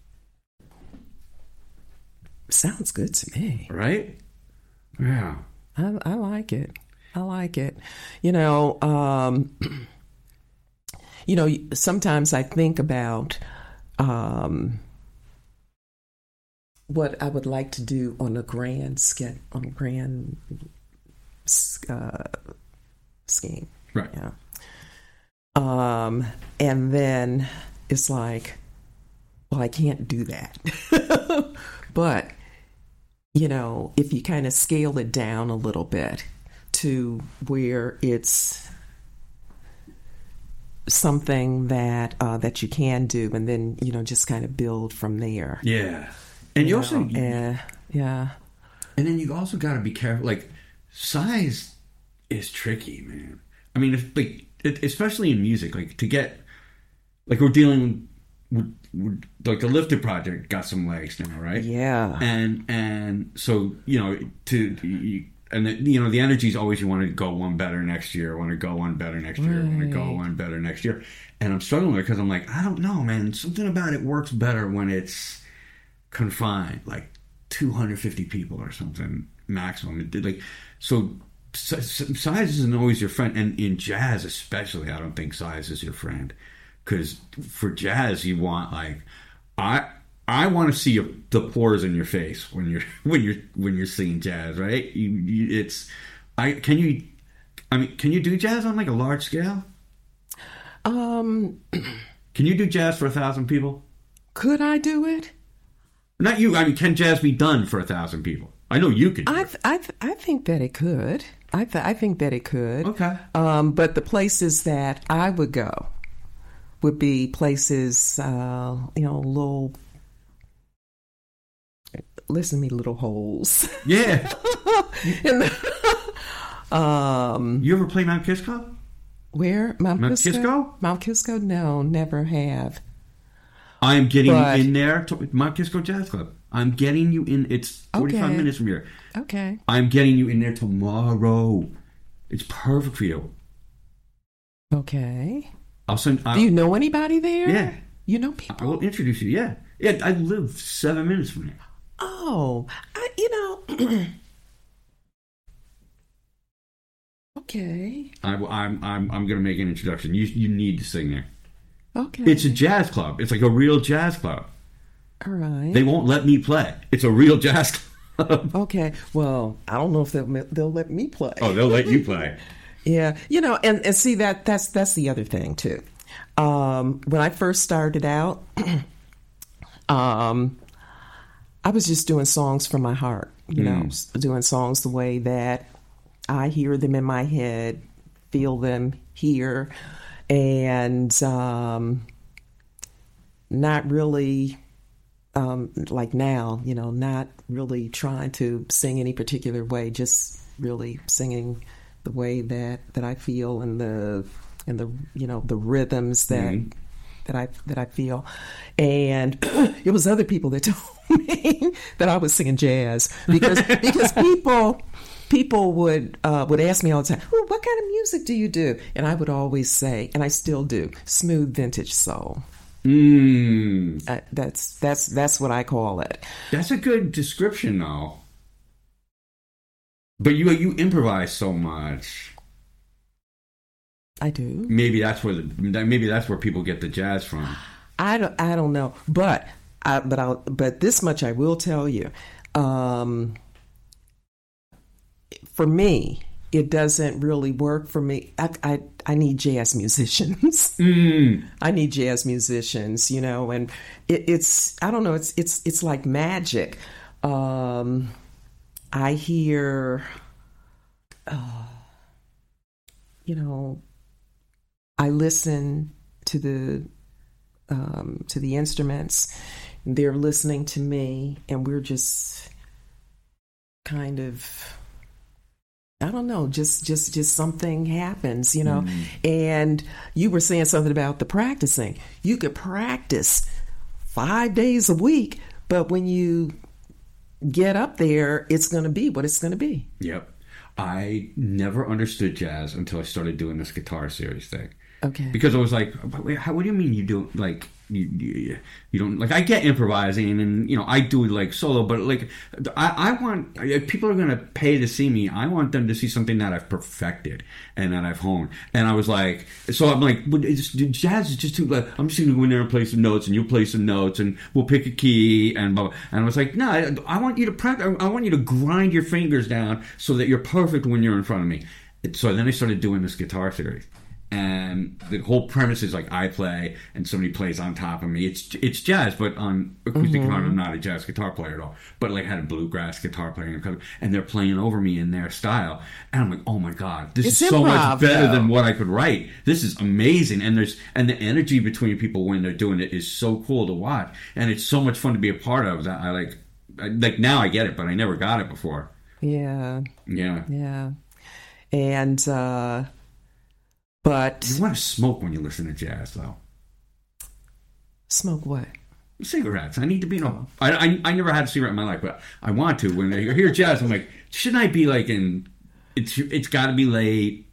Sounds good to me. Right? Yeah. I like it. Sometimes I think about what I would like to do on a grand scheme. Right. Yeah. And then it's like, well, I can't do that. But, if you kind of scale it down a little bit to where it's something that you can do, and then, just kind of build from there. Yeah. And you also... yeah. And then you also got to be careful. Like, size is tricky, man. I mean, especially in music, like, to get... Like, we're dealing with like, the Lifted project got some legs now, right? Yeah. And so, the energy is always you want to go one better next year, want to go one better next year, want to go one better next year. And I'm struggling with it because I'm like, I don't know, man. Something about it works better when it's confined, like 250 people or something maximum. So size isn't always your friend, and in jazz especially, I don't think size is your friend, because for jazz you want I want to see the pores in your face when you're singing jazz, right? It's Can you do jazz on like a large scale? Um, Can you do jazz for 1,000 people? could I do it? Not you. I mean, can jazz be done for 1,000 people? I know you could. Do it. I think that it could. I think that it could. Okay. But the places that I would go would be places, little. Listen to me, little holes. Yeah. In the, You ever play Mount Kisco? where Mount Kisco? Kisco? Mount Kisco? No, never have. I am getting But- you in there to Mount Kisco Jazz Club. I'm getting you in. It's 45 Okay. minutes from here. Okay. I'm getting you in there tomorrow. It's perfect for you. Okay. I'll send. Do you know anybody there? Yeah. You know I people? will introduce you. Yeah. Yeah. I live 7 minutes from there. Oh, Okay. I'm going to make an introduction. You need to sing there. Okay. It's a jazz club. It's like a real jazz club. All right. They won't let me play. It's a real jazz club. Okay. Well, I don't know if they'll let me play. Oh, they'll let you play. Yeah. And see that's the other thing too. When I first started out, I was just doing songs from my heart, doing songs the way that I hear them in my head, feel them here, and not really like now, not really trying to sing any particular way, just really singing the way that I feel and the the rhythms that I feel. And it was other people that told me that I was singing jazz because people would ask me all the time, "Oh, what kind of music do you do?" And I would always say, and I still do, smooth vintage soul. That's what I call it. That's a good description, though. But you improvise so much. I do. Maybe that's where people get the jazz from. I don't know, but this much I will tell you. For me, it doesn't really work for me. I need jazz musicians. I need jazz musicians, and it's I don't know. It's like magic. I hear, I listen to the instruments. They're listening to me, and we're just kind of, I don't know, just something happens, And you were saying something about the practicing. You could practice 5 days a week, but when you get up there, it's going to be what it's going to be. Yep. I never understood jazz until I started doing this guitar series thing. Okay. Because I was like, wait, what do you mean you don't like you don't like? I get improvising and I do like solo, but like I want, if people are going to pay to see me, I want them to see something that I've perfected and that I've honed. And I was like, so I'm like, jazz is just too like, I'm just going to go in there and play some notes and you'll play some notes and we'll pick a key and blah, blah. And I was like, no, I want you to practice. I want you to grind your fingers down so that you're perfect when you're in front of me. So then I started doing this guitar series. And the whole premise is like I play and somebody plays on top of me. It's jazz, but on acoustic guitar, I'm not a jazz guitar player at all. But like I had a bluegrass guitar player, and they're playing over me in their style. And I'm like, oh my god, this is so much better than what I could write. This is amazing. And the energy between people when they're doing it is so cool to watch, and it's so much fun to be a part of. That I like now I get it, but I never got it before. Yeah. Yeah. And. But you want to smoke when you listen to jazz, though. Smoke what? Cigarettes. I need to be I never had a cigarette in my life, but I want to. When I hear jazz, I'm like, shouldn't I be like in? It's got to be late.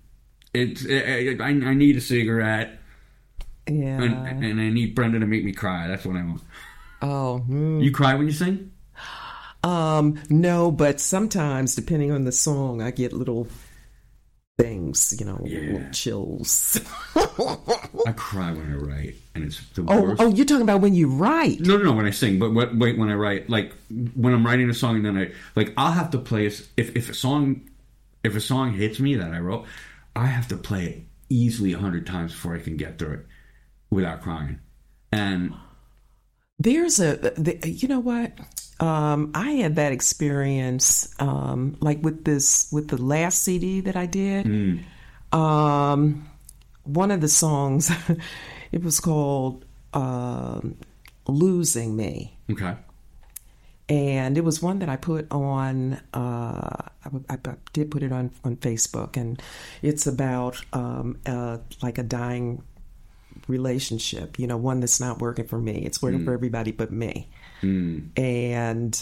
I need a cigarette. Yeah. And I need Brenda to make me cry. That's what I want. Oh. You cry when you sing? No, but sometimes, depending on the song, I get little things, little chills. I cry when I write, and it's the worst. Oh, you're talking about when you write? No, when I sing. But wait, when I write, like when I'm writing a song, and then I'll have to play if a song If a song hits me that I wrote, I have to play it easily 100 times before I can get through it without crying. And there's you know what? I had that experience, like with the last CD that I did. One of the songs, it was called "Losing Me." Okay. And it was one that I put on, I did put it on Facebook, and it's about like a dying relationship, one that's not working for me. It's working for everybody but me. And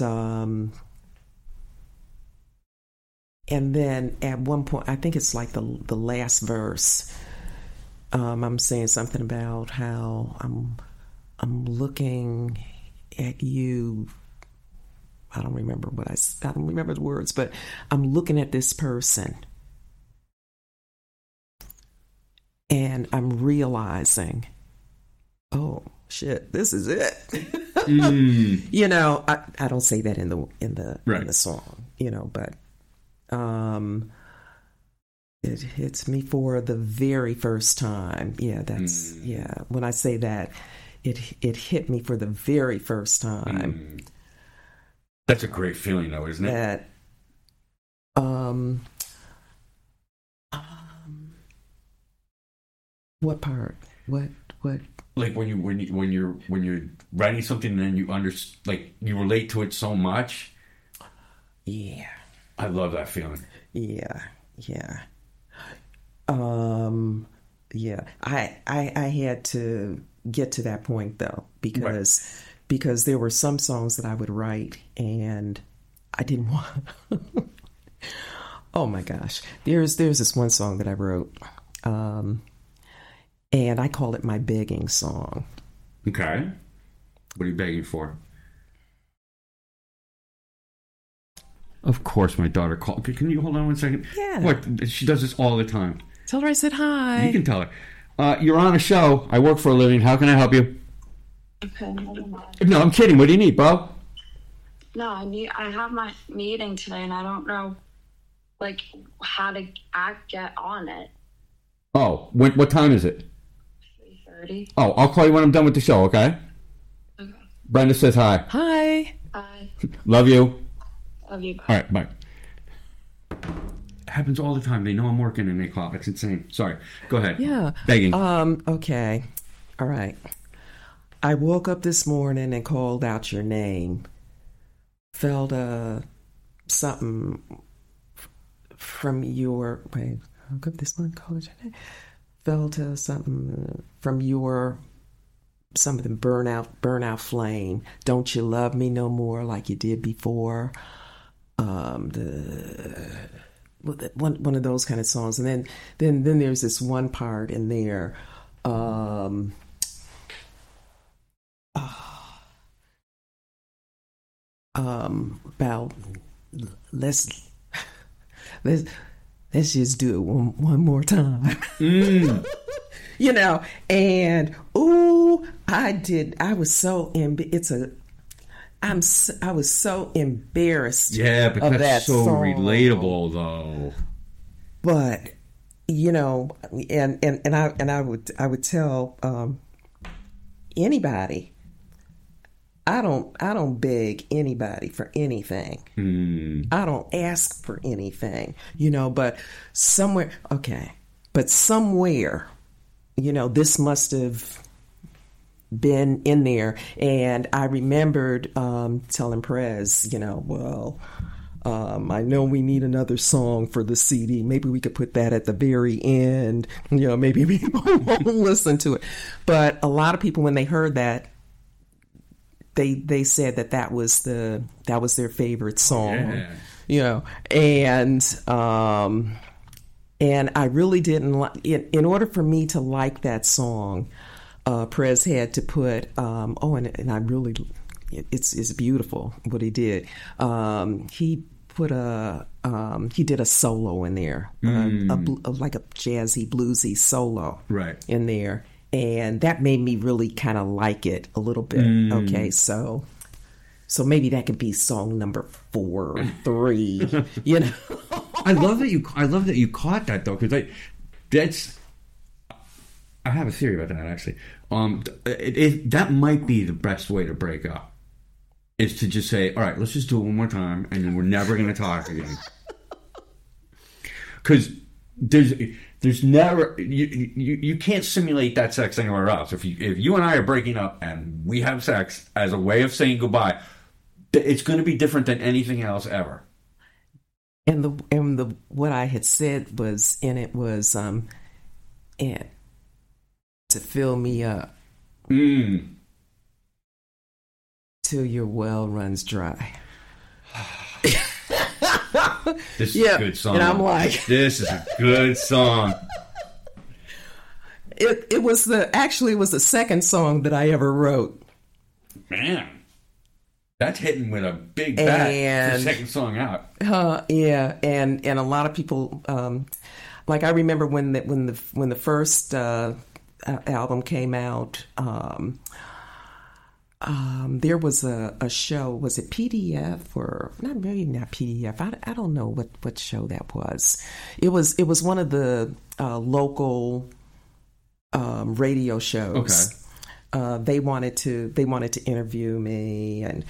then at one point, I think it's like the last verse, I'm saying something about how I'm looking at you. I don't remember I don't remember the words, but I'm looking at this person and I'm realizing, oh shit, this is it. I don't say that in the song, but it hits me for the very first time. When I say that, it hit me for the very first time. That's a great feeling, though, isn't it? That, what part? What? Like when you're writing something and then you relate to it so much. Yeah. I love that feeling. Yeah. I had to get to that point though, because there were some songs that I would write and I didn't want. Oh my gosh. There's this one song that I wrote, and I call it my begging song. Okay. What are you begging for? Of course my daughter called. Can you hold on 1 second? Yeah. What? She does this all the time. Tell her I said hi. You can tell her. You're on a show. I work for a living. How can I help you? Okay, never mind. No, I'm kidding. What do you need, Bo? No, I have my meeting today and I don't know how to get on it. Oh, what time is it? 3:30. Oh, I'll call you when I'm done with the show, okay? Okay. Brenda says hi. Hi. Bye. Love you. Love you. Bye. All right, bye. Happens all the time. They know I'm working and they call. It's insane. Sorry. Go ahead. Yeah. Begging. Okay. All right. I woke up this morning and called out your name. Felt something from your. Wait. I woke up this morning, called out your name. Felt something from your. Something burnout flame. Don't you love me no more like you did before? One of those kind of songs, and then there's this one part in there. About let's just do it one more time. And I was so I was so embarrassed. Yeah, but of that's that so song. relatable, though. But and I would tell anybody. I don't beg anybody for anything. I don't ask for anything, but somewhere, this must have been in there. And I remembered telling Prez, I know we need another song for the CD. Maybe we could put that at the very end. Maybe people won't listen to it. But a lot of people, when they heard that, they said that was their favorite song. Yeah. And I really didn't like it. In order for me to like that song, Prez had to put and I really, it's beautiful what he did. He put he did a solo in there, like a jazzy bluesy solo, right, in there. And that made me really kind of like it a little bit. Okay, so maybe that could be song number 4 or 3, I love that you caught that though, because I have a theory about that actually. That might be the best way to break up, is to just say, all right, let's just do it one more time, and then we're never going to talk again. Because there's never you can't simulate that sex anywhere else. If you and I are breaking up and we have sex as a way of saying goodbye, it's going to be different than anything else ever. And the what I had said was and to fill me up till your well runs dry. This is a good song. And I'm like, this is a good song. It was the second song that I ever wrote. Man, that's hitting with a big bat. The second song out. Yeah, and a lot of people, like I remember when the first album came out. There was a show. Was it PDF or not? Maybe not PDF. I don't know what show that was. It was one of the local radio shows. Okay. They wanted to interview me, and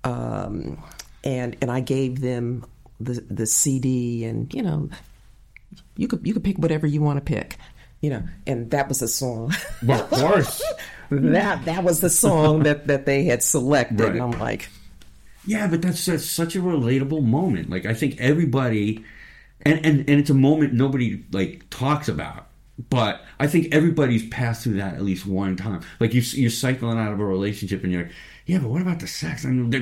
I gave them the CD, and you could pick whatever you want to pick, and that was a song. Well, of course. That was the song that they had selected. Right. And I'm like, yeah, but that's such a relatable moment. Like, I think everybody, and it's a moment nobody like talks about, but I think everybody's passed through that at least one time. Like you're cycling out of a relationship and you're like, yeah, but what about the sex? I mean,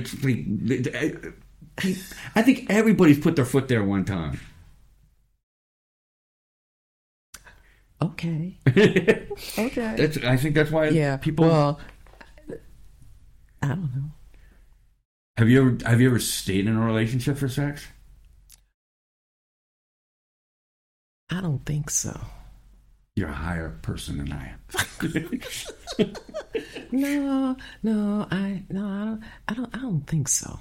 I think everybody's put their foot there one time. okay. Okay. I think that's why people. Well, I don't know. Have you ever stayed in a relationship for sex? I don't think so. You're a higher person than I am. No, I don't think so.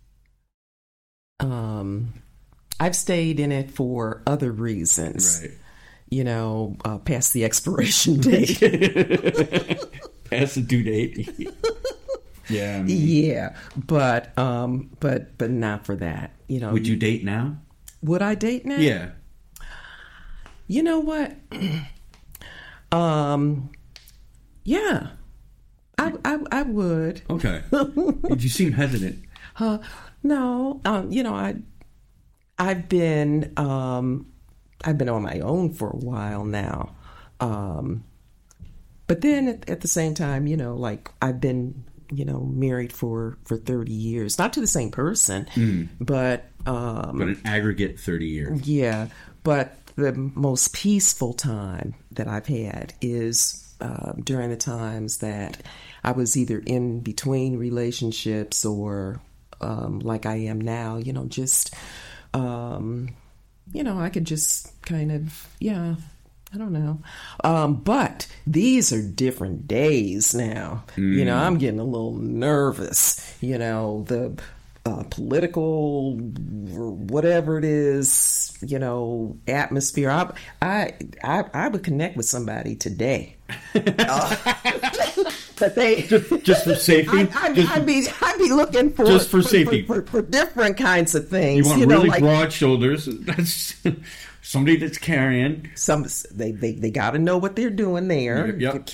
I've stayed in it for other reasons. Right. Past the expiration date. Past the due date. Yeah. Yeah, but not for that. Would you date now? Would I date now? Yeah. You know what? Yeah, I would. Okay. You seem hesitant. No, I've been on my own for a while now. But then at the same time, like I've been, married for 30 years, not to the same person, but an aggregate 30 years. Yeah. But the most peaceful time that I've had is during the times that I was either in between relationships or like I am now, just I could just kind of, I don't know. But these are different days now. I'm getting a little nervous. The political, whatever it is, atmosphere. I would connect with somebody today. But they just for safety. I'd be looking for just for safety for different kinds of things. You want really broad shoulders. That's somebody that's carrying. They got to know what they're doing there. Yep.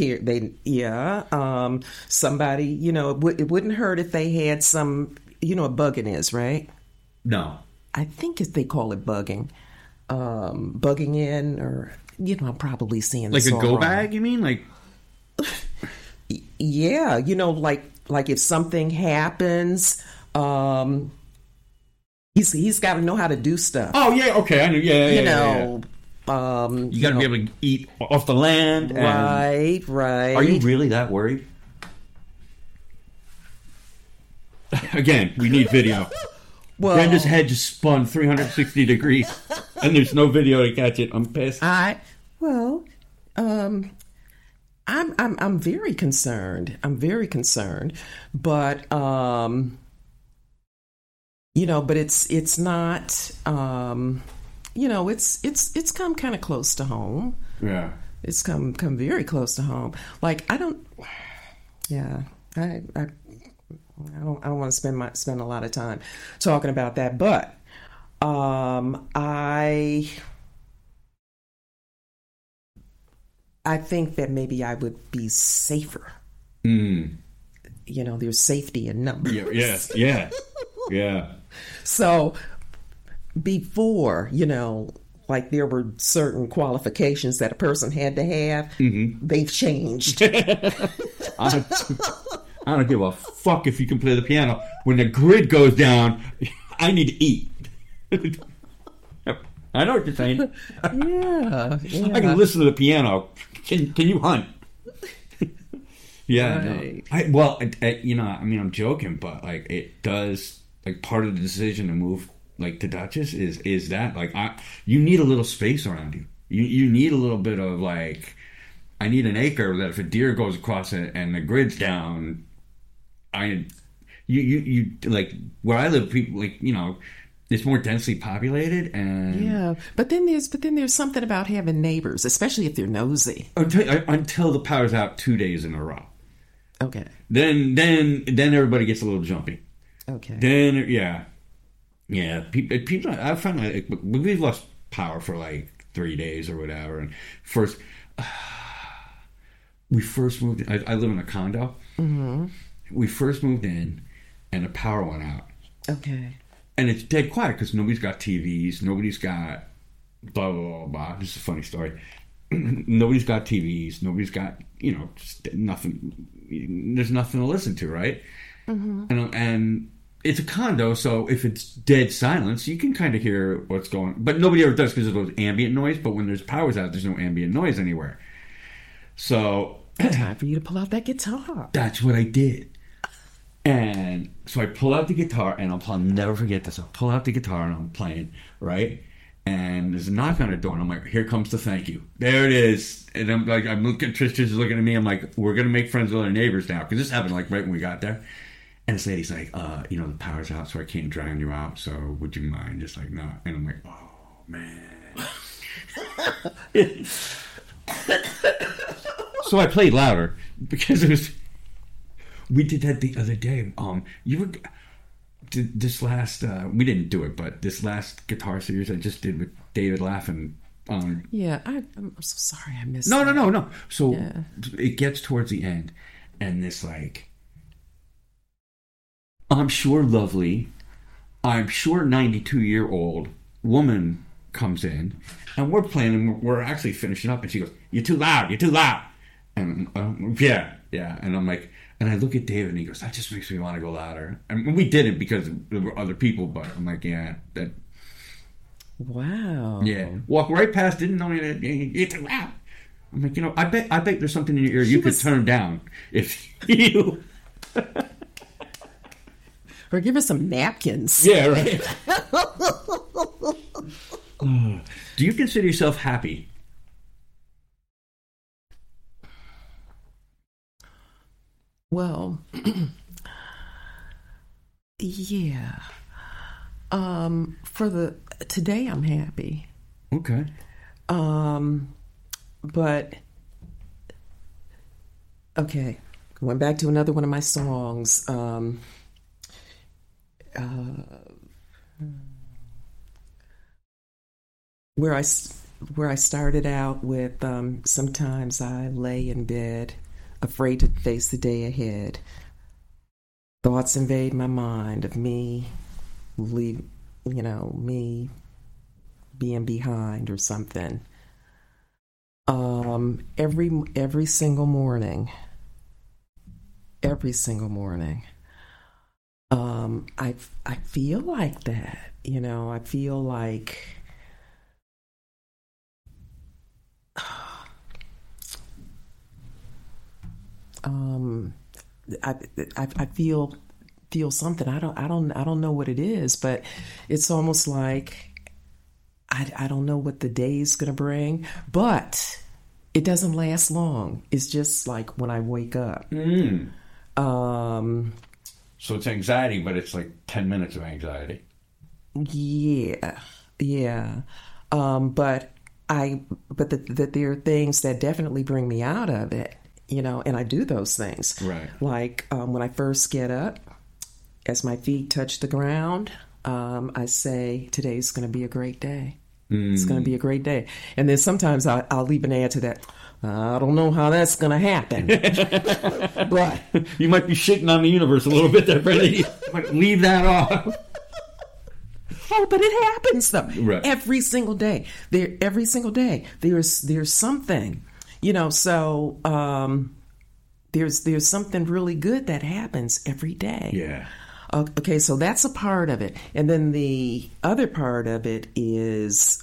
Somebody. It wouldn't hurt if they had some. What bugging is, right? No, I think they call it bugging. Bugging in, or I'm probably seeing like this a go wrong. bag. You mean like? Yeah, like if something happens, he's got to know how to do stuff. Oh yeah, okay, I know. Yeah, you got to be able to eat off the land. Right. Are you really that worried? Again, we need video. Well, Brenda's head just spun 360 degrees, and there's no video to catch it. I'm pissed. I'm very concerned. But but it's not it's come kind of close to home. Yeah. It's come very close to home. Like I don't want to spend a lot of time talking about that, but I think that maybe I would be safer. There's safety in numbers. Yeah. So before, like there were certain qualifications that a person had to have, they've changed. I don't give a fuck if you can play the piano. When the grid goes down, I need to eat. I know what you're saying. Yeah. I can listen to the piano. Can you hunt? Yeah. Right. No. I'm joking, but like it does. Like part of the decision to move like to Dutchess is that like you need a little space around you. You need a little bit of like. I need an acre that if a deer goes across it and the grid's down, you like where I live, people like it's more densely populated and but then there's something about having neighbors, especially if they're nosy. Until the power's out 2 days in a row. Okay. Then everybody gets a little jumpy. Okay. Then people I find like we've lost power for like 3 days or whatever, and we first moved in. I live in a condo. Mm-hmm. We first moved in, and the power went out. Okay. And it's dead quiet because nobody's got TVs. Nobody's got blah, blah, blah, blah. This is a funny story. Nobody's got TVs. Nobody's got, just nothing. There's nothing to listen to, right? Mm-hmm. And it's a condo, so if it's dead silence, you can kind of hear what's going on. But nobody ever does because of those ambient noise. But when there's powers out, there's no ambient noise anywhere. So time for you to pull out that guitar. That's what I did. And so I pull out the guitar, and I'll never forget this. I pull out the guitar, and I'm playing, right? And there's a knock on the door, and I'm like, here comes the thank you. There it is. And I'm like, Trish is looking at me. I'm like, we're going to make friends with our neighbors now. Because this happened like right when we got there. And this lady's like, the power's out, so I can't drown you out. So would you mind? Just like, no. And I'm like, oh, man. So I played louder because it was... We did that the other day. This last we didn't do it, but this last guitar series I just did with David Laffin. I'm so sorry I missed. No. So it gets towards the end, and this like, I'm sure 92-year-old woman comes in, and we're playing, and we're actually finishing up, and she goes, "You're too loud. You're too loud." And yeah, and I'm like. And I look at David, and he goes, that just makes me want to go louder. And we didn't because there were other people, but I'm like, yeah, that. Wow. Yeah. Walk right past, didn't know you're too loud. I'm like, I bet there's something in your ear you could turn down if you. Or give us some napkins. Yeah, right. Do you consider yourself happy? Well, yeah. For today, I'm happy. Okay. But okay, going back to another one of my songs. Where I started out with sometimes I lay in bed, afraid to face the day ahead. Thoughts invade my mind of me being behind or something. Every single morning, I feel like that. I feel like I feel something. I don't know what it is, but it's almost like I don't know what the day's gonna bring, but it doesn't last long. It's just like when I wake up. So it's anxiety, but it's like 10 minutes of anxiety. Yeah. But there are things that definitely bring me out of it, and I do those things. Right. Like when I first get up, as my feet touch the ground, I say, today's going to be a great day. It's going to be a great day. And then sometimes I'll even add to that, I don't know how that's going to happen. But you might be shitting on the universe a little bit there, Brenda. But leave that off. Oh, but it happens though. Right. Every single day. Every single day. There's something. So there's something really good that happens every day. Yeah. Okay, so that's a part of it. And then the other part of it is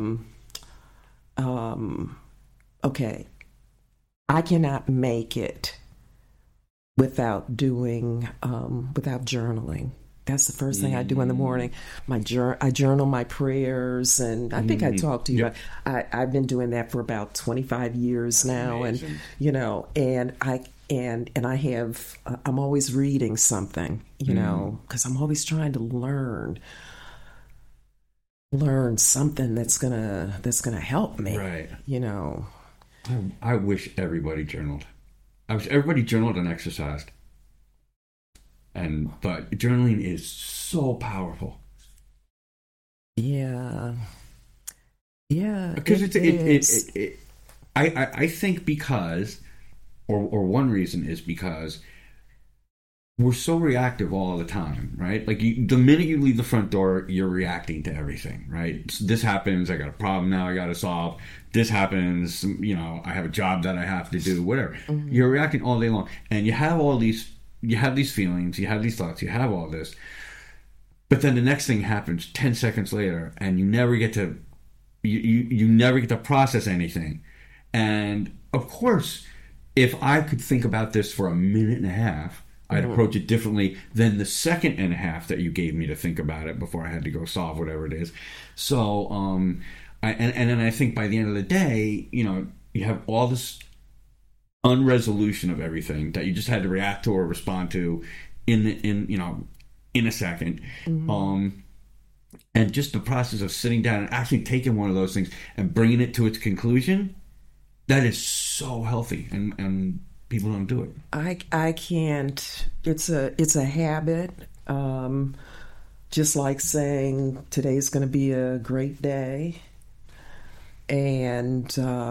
okay, I cannot make it without journaling. That's the first thing I do in the morning. I journal my prayers, and I think I talked to you about. I've been doing that for about 25 years now, amazing. and I have. I'm always reading something, because I'm always trying to learn something that's gonna help me. Right. I wish everybody journaled. I wish everybody journaled and exercised. But journaling is so powerful. Yeah. Because I think because, or one reason is because we're so reactive all the time, right? Like the minute you leave the front door, you're reacting to everything, right? So this happens, I got a problem now I got to solve. This happens, I have a job that I have to do, whatever. Mm-hmm. You're reacting all day long, and you have these feelings, you have these thoughts, you have all this. But then the next thing happens 10 seconds later, and you never get to you never get to process anything. And of course, if I could think about this for a minute and a half, I'd approach it differently than the second and a half that you gave me to think about it before I had to go solve whatever it is. So, and then I think by the end of the day, you have all this unresolution of everything that you just had to react to or respond to in a second. Mm-hmm. And just the process of sitting down and actually taking one of those things and bringing it to its conclusion, that is so healthy, and people don't do it. I can't. It's a habit. Just like saying today's going to be a great day, and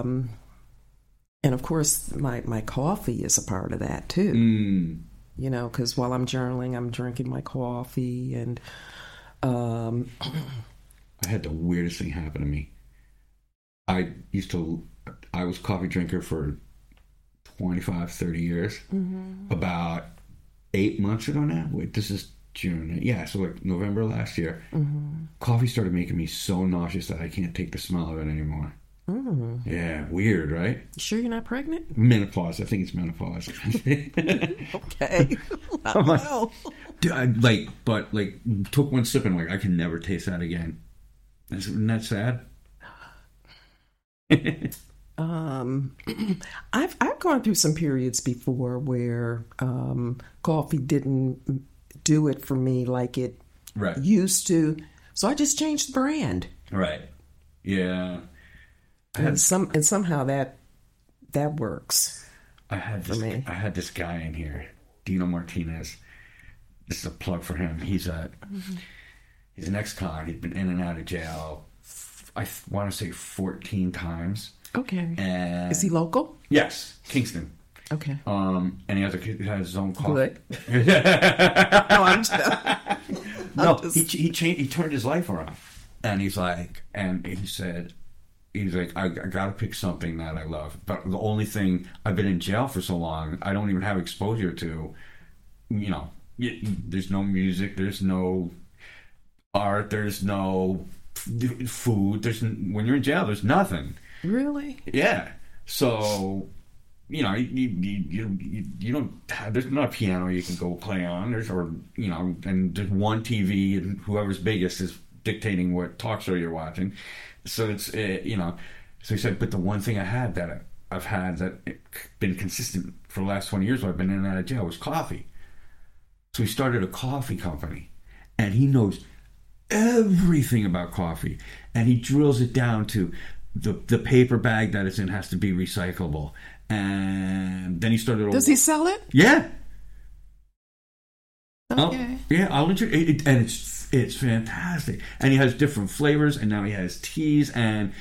of course my coffee is a part of that too. Because while I'm journaling, I'm drinking my coffee, and I had the weirdest thing happen to me. I was a coffee drinker for 25, 30 years. Mm-hmm. About 8 months ago now. Wait, this is June. Yeah, so like November last year. Mm-hmm. Coffee started making me so nauseous that I can't take the smell of it anymore. Mm. Yeah, weird, right? You sure you're not pregnant? Menopause. I think it's menopause. Okay. I know. Took one sip and I can never taste that again. Isn't that sad? I've gone through some periods before where coffee didn't do it for me like it used to, so I just changed the brand. Right. Yeah. And somehow that works. I had this guy in here, Dino Martinez. This is a plug for him. He's an ex-con. He's been in and out of jail. I want to say 14 times. Okay. And is he local? Yes, Kingston. Okay. And he has his own coffee. Good. He turned his life around, and he said, I gotta pick something that I love. But the only thing, I've been in jail for so long, I don't even have exposure to, there's no music, there's no art, there's no food. When you're in jail, there's nothing. Really? Yeah. So, you don't have, there's not a piano you can go play on. And there's one TV, and whoever's biggest is dictating what talk show you're watching. So it's, so he said, but the one thing I've had that been consistent for the last 20 years while I've been in and out of jail was coffee. So he started a coffee company, and he knows everything about coffee, and he drills it down to the paper bag that it's in has to be recyclable. And then he started. Does he sell it? Yeah. Okay. I'll introduce it, and it's fantastic. And he has different flavors, and now he has teas, and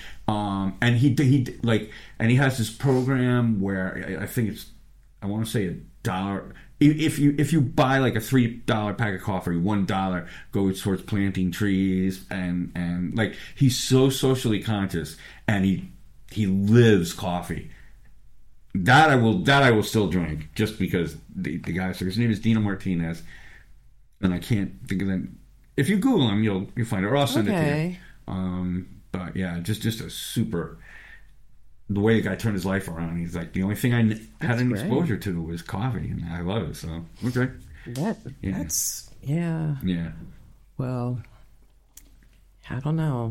he has this program where I think I want to say $1. If you buy like a $3 pack of coffee, $1 goes towards planting trees, and like he's so socially conscious, and he lives coffee. That I will still drink just because the guy. So his name is Dino Martinez, and I can't think of them. If you Google him, you'll find it, or I'll send it to you. But yeah, just a super. The way the guy turned his life around, he's like, the only thing I had an exposure to was coffee, and I love it. So okay, that's yeah. Well, I don't know,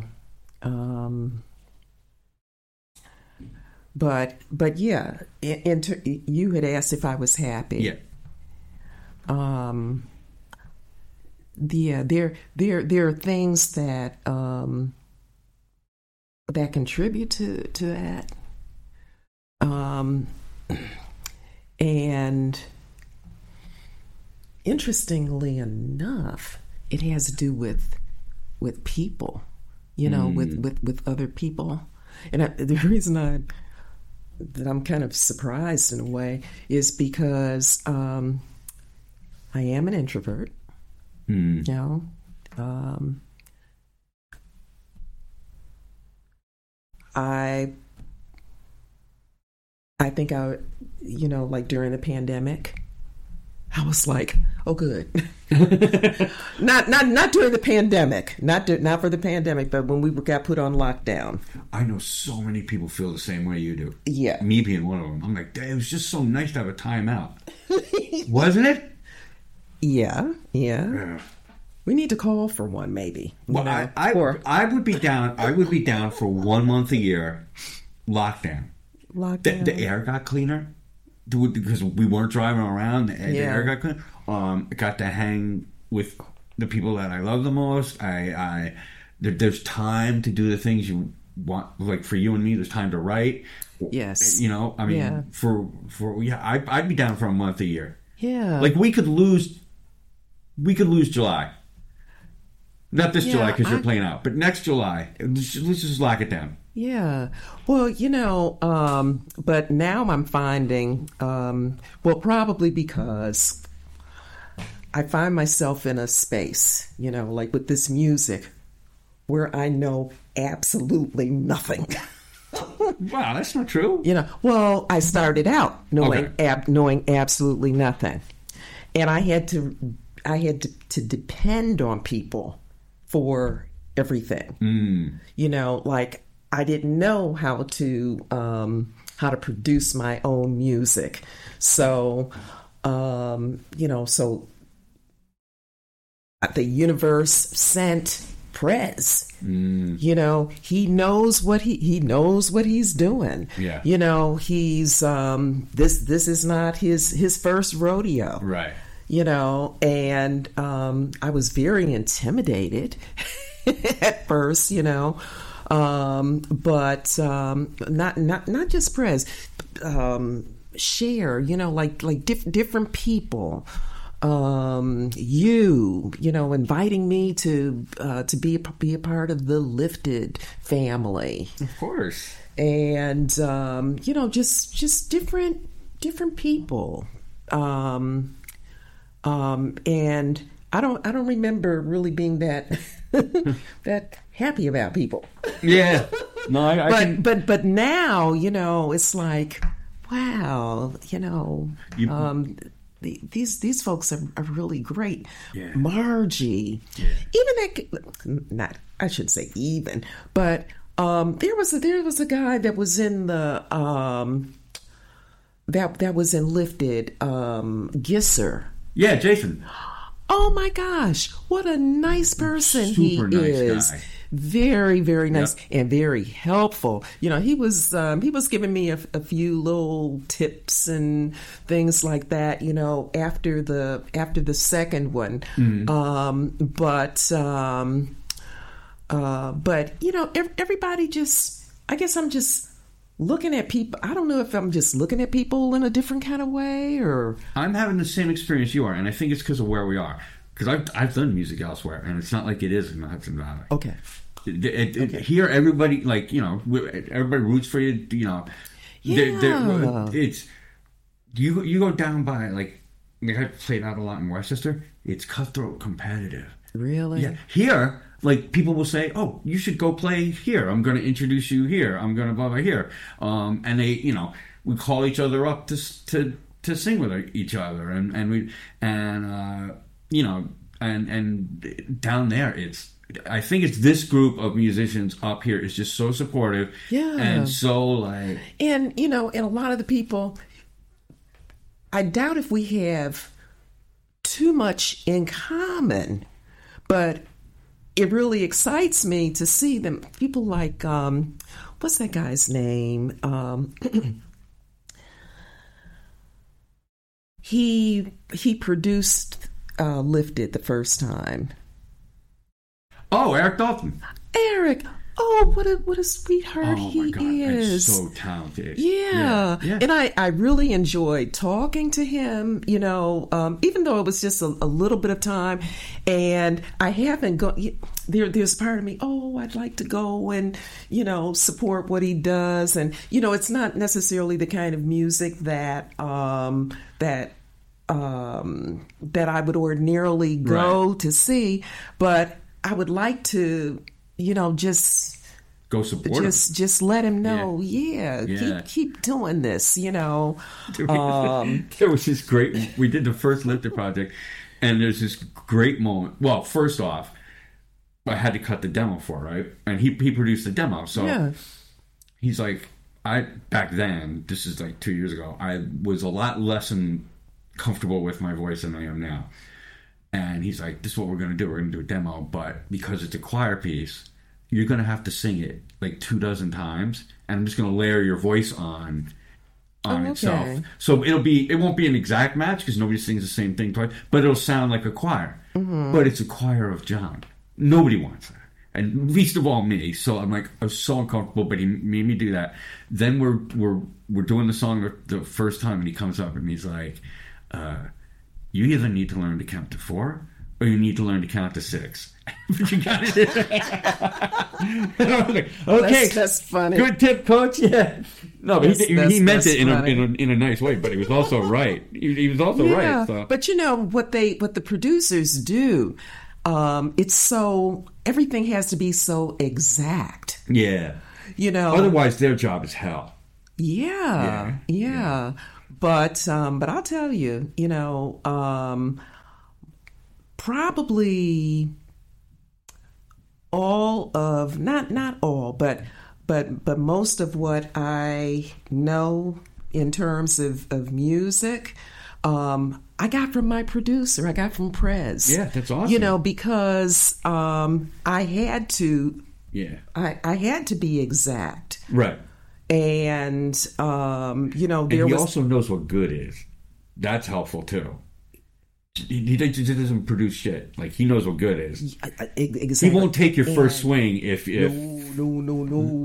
but yeah. You had asked if I was happy. Yeah. There are things that that contribute to that. And interestingly enough, it has to do with people, with other people. And the reason that I'm kind of surprised in a way is because I am an introvert. I think like during the pandemic, I was like, oh, good. not during the pandemic, not for the pandemic, but when we got put on lockdown. I know so many people feel the same way you do. Yeah. Me being one of them. I'm like, it was just so nice to have a timeout. Wasn't it? Yeah. We need to call for one, maybe. Well, I would be down. I would be down for 1 month a year lockdown. The air got cleaner because we weren't driving around. The air got cleaner. Got to hang with the people that I love the most. There's time to do the things you want. Like for you and me, there's time to write. Yes. I'd be down for a month a year. Yeah. Like we could lose July. Not this July because you're playing out, but next July, let's just lock it down. Yeah. Well, but now I'm finding, probably because I find myself in a space, like with this music where I know absolutely nothing. Wow, that's not true. I started out knowing absolutely nothing. And I had to depend on people for everything. Like I didn't know how to produce my own music. So, so the universe sent Prez. He knows what he knows what he's doing. Yeah. He's this is not his first rodeo. Right. And I was very intimidated at first, but not just Prez, Cher, like different people, inviting me to be a part of the Lifted family, of course, and just different people. And I don't remember really being that that happy about people. Yeah. No, but now, it's like, wow, these folks are really great. Yeah. Margie, I should say even, but there was a guy that was in the that was in Lifted, Gisser. Yeah, Jason. Oh my gosh, what a nice person he is. Guy. Very, very nice and very helpful. He was giving me a few little tips and things like that, after the second one. But everybody just, I guess I'm just looking at people. I don't know if I'm just looking at people in a different kind of way, or I'm having the same experience you are, and I think it's because of where we are. Because I've done music elsewhere, and it's not like it is in the Hudson Valley. Okay. Here, everybody everybody roots for you. It's you go down by like I played out a lot in Westchester. It's cutthroat competitive. Really? Yeah. Here, like people will say, "Oh, you should go play here. I'm going to introduce you here. I'm going to blah blah here." And they, we call each other up to sing with each other, and down there I think it's this group of musicians up here is just so supportive, and so like, and and a lot of the people, I doubt if we have too much in common, but it really excites me to see them. People like what's that guy's name? He produced Lifted the first time. Oh, Eric Dalton. Eric. Oh, what a sweetheart oh he my God, is. So talented. Yeah. And I really enjoyed talking to him, even though it was just a little bit of time. And I haven't gone, there's part of me, I'd like to go and, support what he does. And, it's not necessarily the kind of music that I would ordinarily go to see, but I would like to, just go support him. Just let him know, keep doing this, There was this great, we did the first Lifted project, and there's this great moment. Well, first off, I had to cut the demo for it, right? And he produced the demo, so he's like, back then, this is like 2 years ago, I was a lot less comfortable with my voice than I am now. And he's like, this is what we're going to do. We're going to do a demo, but because it's a choir piece, you're going to have to sing it like 24 times, and I'm just going to layer your voice on itself. So it won't be an exact match because nobody sings the same thing twice, but it'll sound like a choir. Mm-hmm. But it's a choir of John. Nobody wants that. And least of all me. So I'm like, I was so uncomfortable, but he made me do that. Then we're doing the song the first time, and he comes up and he's like, you either need to learn to count to 4 or you need to learn to count to 6. But you got it. And I was like, okay, that's funny. Good tip, coach. Yeah. No, but he meant it in a nice way, but he was also right. He was also right. So. But what the producers do, it's so, everything has to be so exact. Yeah. Otherwise their job is hell. Yeah. But I'll tell you, probably all of, not all, but most of what I know in terms of music, I got from my producer. I got from Prez. Yeah, that's awesome. Because I had to. Yeah. I had to be exact. Right. And he also knows what good is. That's helpful too. He doesn't produce shit. Like, he knows what good is. Exactly. He won't take your first swing if no.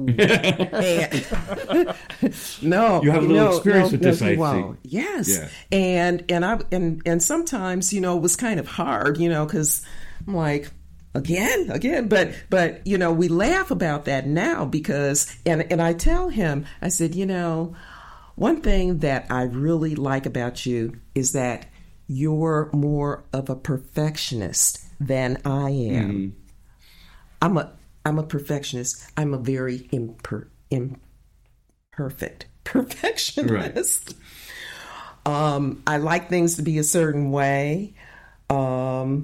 No. You have a little experience with this, I think. Yes. Yeah. And sometimes, it was kind of hard, because I'm like, again, but we laugh about that now because, and I tell him, I said, one thing that I really like about you is that you're more of a perfectionist than I am. Mm-hmm. I'm a perfectionist. I'm a very imperfect perfectionist. Right. I like things to be a certain way. I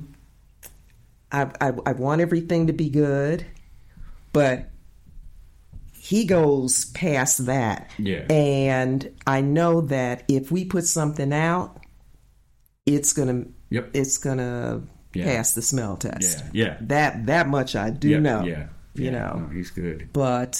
want everything to be good, but he goes past that. Yeah. And I know that if we put something out, it's gonna pass the smell test. Yeah. That much I do know. Yeah. No, he's good. But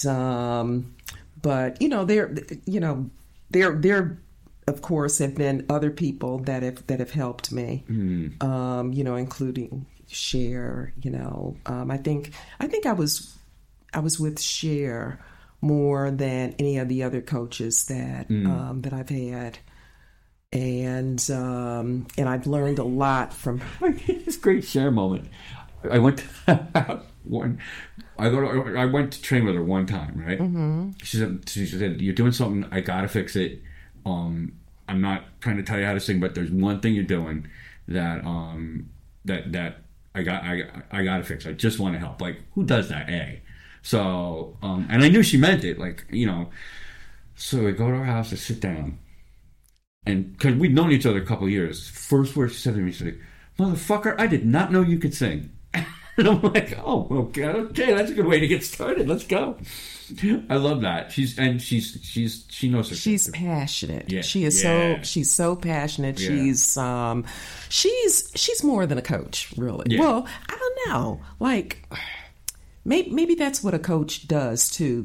there of course have been other people that have helped me. Including Cher. I think I was with Cher more than any of the other coaches that I've had. And I've learned a lot from this great Cher moment. I went to I went to train with her one time, right? Mm-hmm. She said, "You're doing something. I gotta fix it. I'm not trying to tell you how to sing, but there's one thing you're doing that that I gotta fix. I just want to help. Like, who does that? So and I knew she meant it. Like, So I go to her house. I sit down, and because we'd known each other a couple of years, first word she said to me, she said, "Motherfucker, I did not know you could sing." And I'm like, "Oh, okay, that's a good way to get started. Let's go." I love that. She knows her. She's passionate. Yeah. She's so passionate. Yeah. She's more than a coach, really. Yeah. Well, I don't know. Like, maybe that's what a coach does too,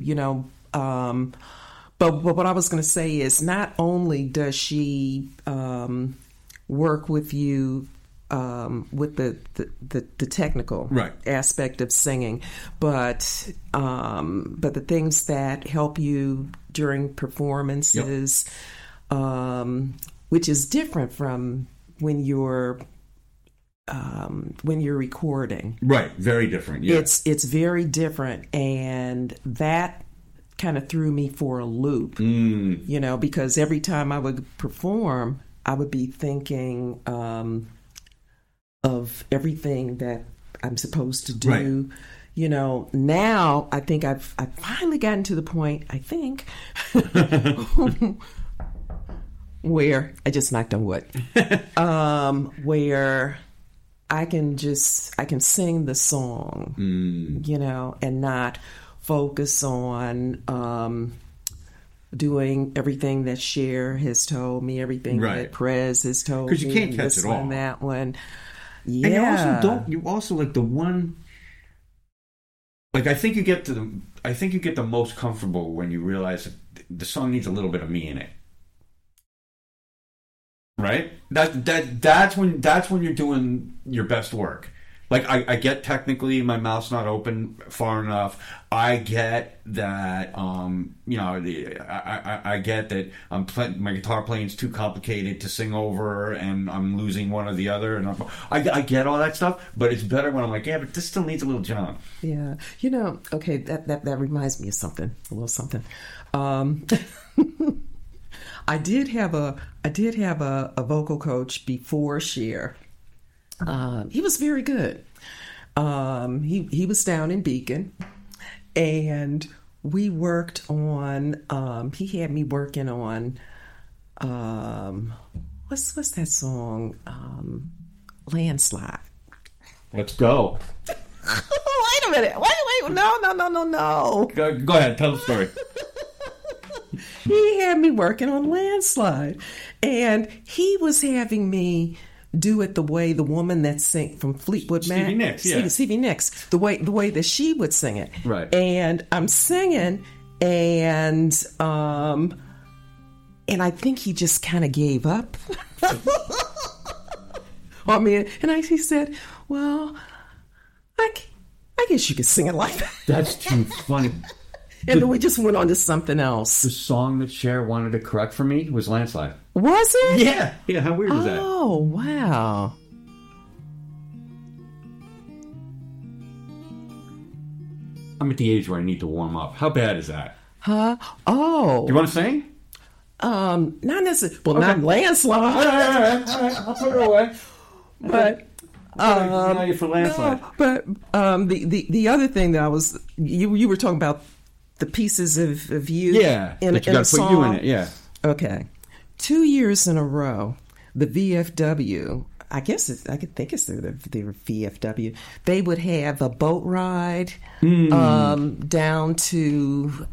But what I was going to say is, not only does she work with you with the technical aspect of singing, but the things that help you during performances, which is different from when you're recording. Right, very different. Yeah. It's very different, and that kind of threw me for a loop, because every time I would perform, I would be thinking of everything that I'm supposed to do. Right. Now I think I've finally gotten to the point, I think, where I just knocked on wood, where I can sing the song, and not focus on doing everything that Cher has told me, everything that Prez has told me. Because you can't catch it all. That one. Yeah. And you also like the one, like, I think you get the most comfortable when you realize that the song needs a little bit of me in it. Right? That's when you're doing your best work. Like, I get technically my mouth's not open far enough. I get that, I get that my guitar playing's too complicated to sing over, and I'm losing one or the other, and I get all that stuff. But it's better when I'm like, yeah, but this still needs a little John. Yeah, okay, that reminds me of something, a little something. I did have a vocal coach before Cher. He was very good. He was down in Beacon, and we worked on. He had me working on. What's that song? Landslide. Let's go. Wait a minute. Wait. No. Go ahead. Tell the story. He had me working on Landslide, and he was having me do it the way the woman that sang from Fleetwood Mac, Stevie Nicks, the way that she would sing it. Right. And I'm singing, and I think he just kind of gave up on me. And he said, "Well, I guess you could sing it like that." That's too funny. And then we just went on to something else. The song that Cher wanted to correct for me was Landslide. Was it? Yeah. Yeah, how weird is that? Oh, wow. I'm at the age where I need to warm up. How bad is that? Huh? Oh. Do you want to sing? Not necessarily. Well, okay. Not Landslide. All right. I'll put it away. But... now you're for Landslide. No, but the other thing that you were talking about, the pieces of you, in that you got to put you in it, yeah. Okay, 2 years in a row, the VFW, I could think it's the VFW. They would have a boat ride down to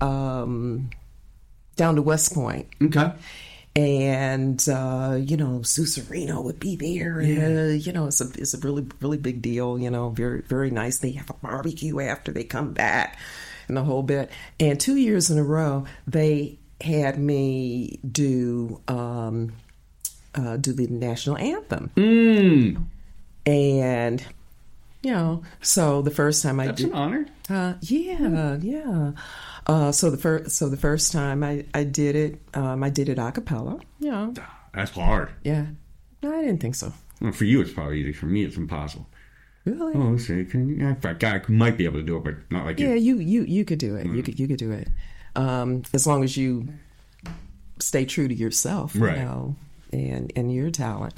West Point. Okay. And Sue Serino would be there, and it's a really, really big deal. Very, very nice. They have a barbecue after they come back, and the whole bit. And 2 years in a row, they had me do the national anthem. And So the first time I That's did, an honor. yeah. So the first time I did it a cappella. Yeah, That's hard. yeah. No, I didn't think so. Well, for you, it's probably easy. For me, it's impossible. Really? Oh, see, I might be able to do it, but not like Yeah, you. you could do it. You could do it. As long as you stay true to yourself, Right. and your talent.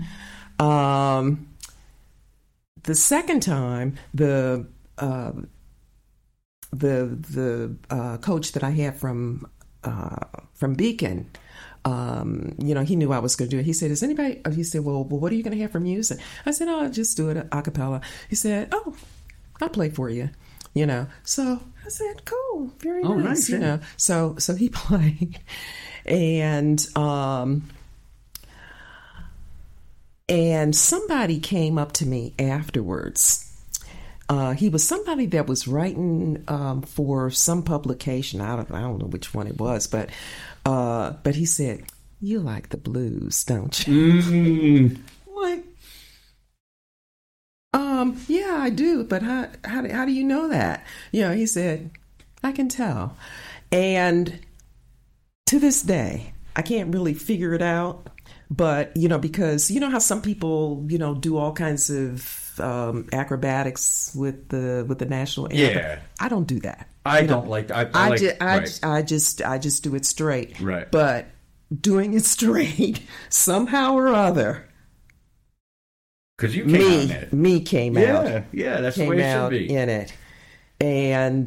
The second time, the coach that I had from Beacon, he knew I was going to do it. He said, "Is anybody?" He said, "Well, what are you going to have for music?" I said, "Oh, I'll just do it a cappella." He said, "Oh, I'll play for you." So I said, "Cool, very nice." Nice, yeah. So he played, and somebody came up to me afterwards. He was somebody that was writing for some publication. I don't know which one it was, but he said, "You like the blues, don't you?" Like, yeah, I do. But how do you know that? He said, "I can tell." And to this day, I can't really figure it out. But because how some people do all kinds of acrobatics with the national anthem. Yeah. I don't do that. I don't like. I just do it straight. Right. But doing it straight somehow or other. Because you came out in it. Me came out. Yeah, that's the Came way it should out be. in it, and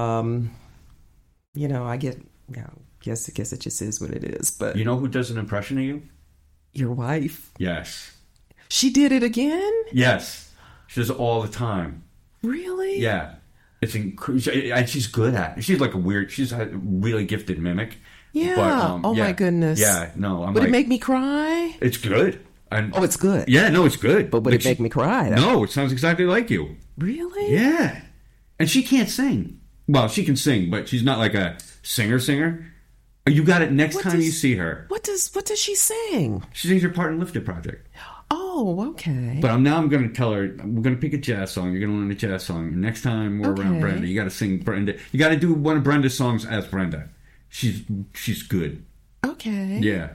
I get. Guess it just is what it is. But You know who does an impression of you? your wife, Yes. she did it again. Yes. She does it all the time. Really? Yeah. It's and she's good at it. She's like she's a really gifted mimic. Yeah. But, My goodness. Yeah, no. Would it make me cry? It's good. And, Oh, it's good. Yeah, no, it's good. But would it make me cry? No, it sounds exactly like you. Really? Yeah. And she can't sing. Well, she can sing, but she's not like a singer. You got it next time you see her. What does she sing? She sings her part in Lifted Project. Oh, okay. But I'm going to tell her, we're going to pick a jazz song. You're going to learn a jazz song. And next time we're around Okay. Brenda, you got to sing Brenda. You got to do one of Brenda's songs as Brenda. She's good. Okay. Yeah.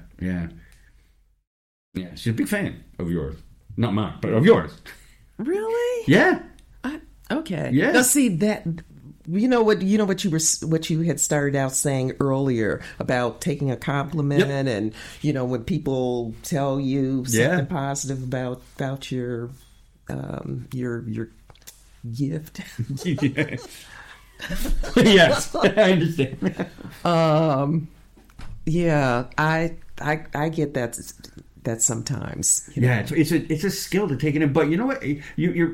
She's a big fan of yours. Not mine, but of yours. Really? Yeah. Okay. Yeah. Now see that. You know what you had started out saying earlier about taking a compliment, Yep. and when people tell you something positive about your gift. Yes, I understand. Yeah, I get that sometimes. Yeah, it's a skill to take it in. But you know what? You're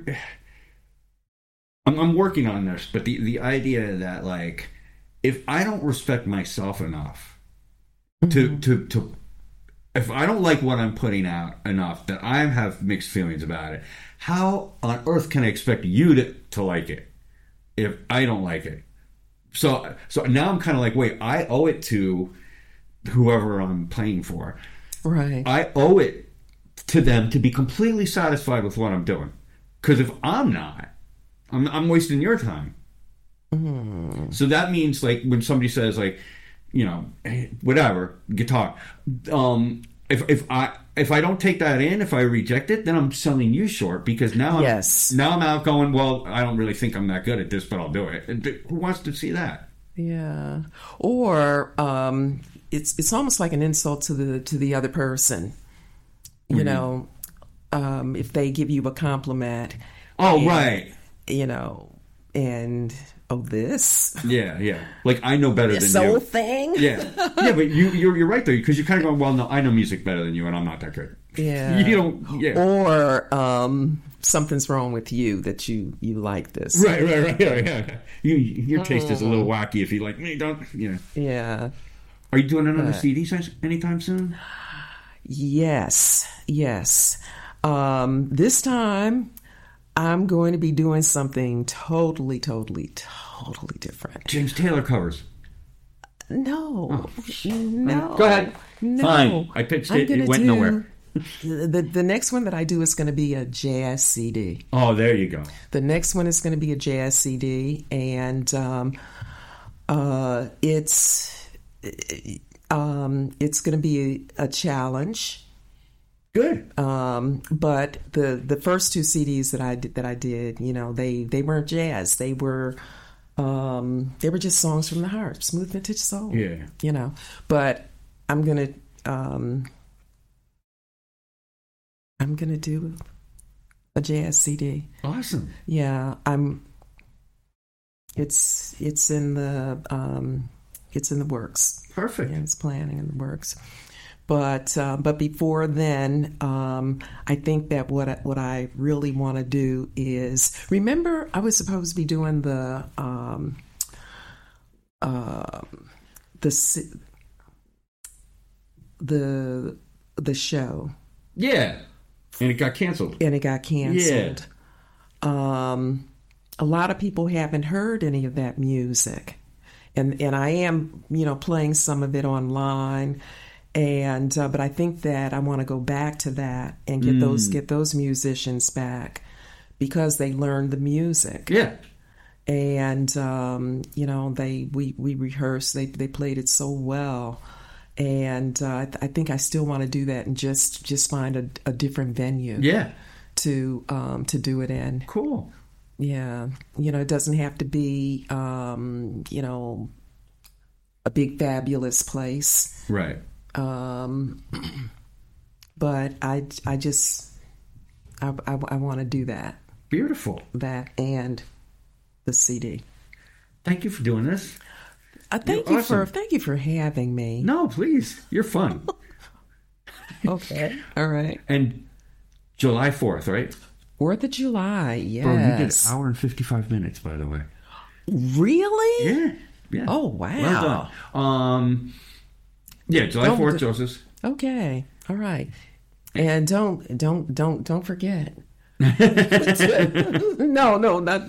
I'm working on this, but the idea that, like, if I don't respect myself enough to if I don't like what I'm putting out enough that I have mixed feelings about it, how on earth can I expect you to like it if I don't like it? So now I'm kind of like, wait, I owe it to whoever I'm playing for. Right. I owe it to them to be completely satisfied with what I'm doing. Because if I'm not, I'm wasting your time. Mm. So that means, like, when somebody says, like, whatever, guitar, if I don't take that in, if I reject it, then I'm selling you short, because now I'm out going, well, I don't really think I'm that good at this, but I'll do it. And who wants to see that? Yeah. Or it's almost like an insult to the other person. You know, if they give you a compliment. Oh, right. And this. Yeah. Like, I know better than this you. whole thing. Yeah, but you're right though, because you're kind of going, well, no, I know music better than you, and I'm not that good. Yeah. You don't. Yeah. Or something's wrong with you that you like this. Right. Yeah. Your taste is a little wacky. If you like me, don't. Yeah. Yeah. Are you doing another CD anytime soon? Yes. This time, I'm going to be doing something totally different. James Taylor covers. No. Go ahead. No. Fine. I pitched it. It went nowhere. The next one that I do is going to be a jazz CD. Oh, there you go. The next one is going to be a jazz CD, and it's going to be a challenge. Good. But the first two CDs that I did, you know, they weren't jazz. They were just songs from the heart, smooth vintage soul. Yeah. You know, but I'm gonna do a jazz CD. Awesome. Yeah, It's in the works. Perfect. Yeah, it's planning in the works. But before then, I think that what I really want to do is, remember I was supposed to be doing the show. Yeah. And it got canceled. And it got canceled. Yeah. A lot of people haven't heard any of that music. And I am, you know, playing some of it online. And but I think that I want to go back to that and get those musicians back because they learned the music. Yeah. And you know, we rehearsed. They played it so well. And I think I still want to do that and just find a different venue. Yeah. To do it in. Cool. Yeah. You know, it doesn't have to be you know, a big fabulous place. Right. But I want to do that. Beautiful. That and the CD. Thank you for doing this. Thank you for having me. No, please. You're fun. Okay. All right. And July 4th, right? 4th of July, yes. Bro, you did an hour and 55 minutes, by the way. Really? Yeah. Yeah. Oh, wow. Well done. Yeah, July 4th, Joseph's. Okay. All right. And don't forget. No, not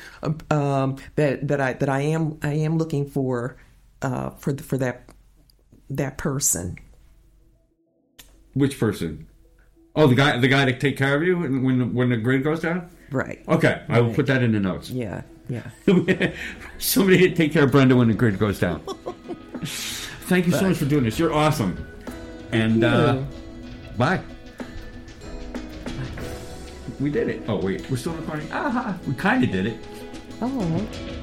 that I am looking for that person. Which person? Oh, the guy to take care of you when the grid goes down? Right. Okay, I will put that in the notes. Yeah. Somebody to take care of Brenda when the grid goes down. Thank you so much for doing this. You're awesome. And bye. We did it. Oh wait, we're still recording. We kind of did it. Oh.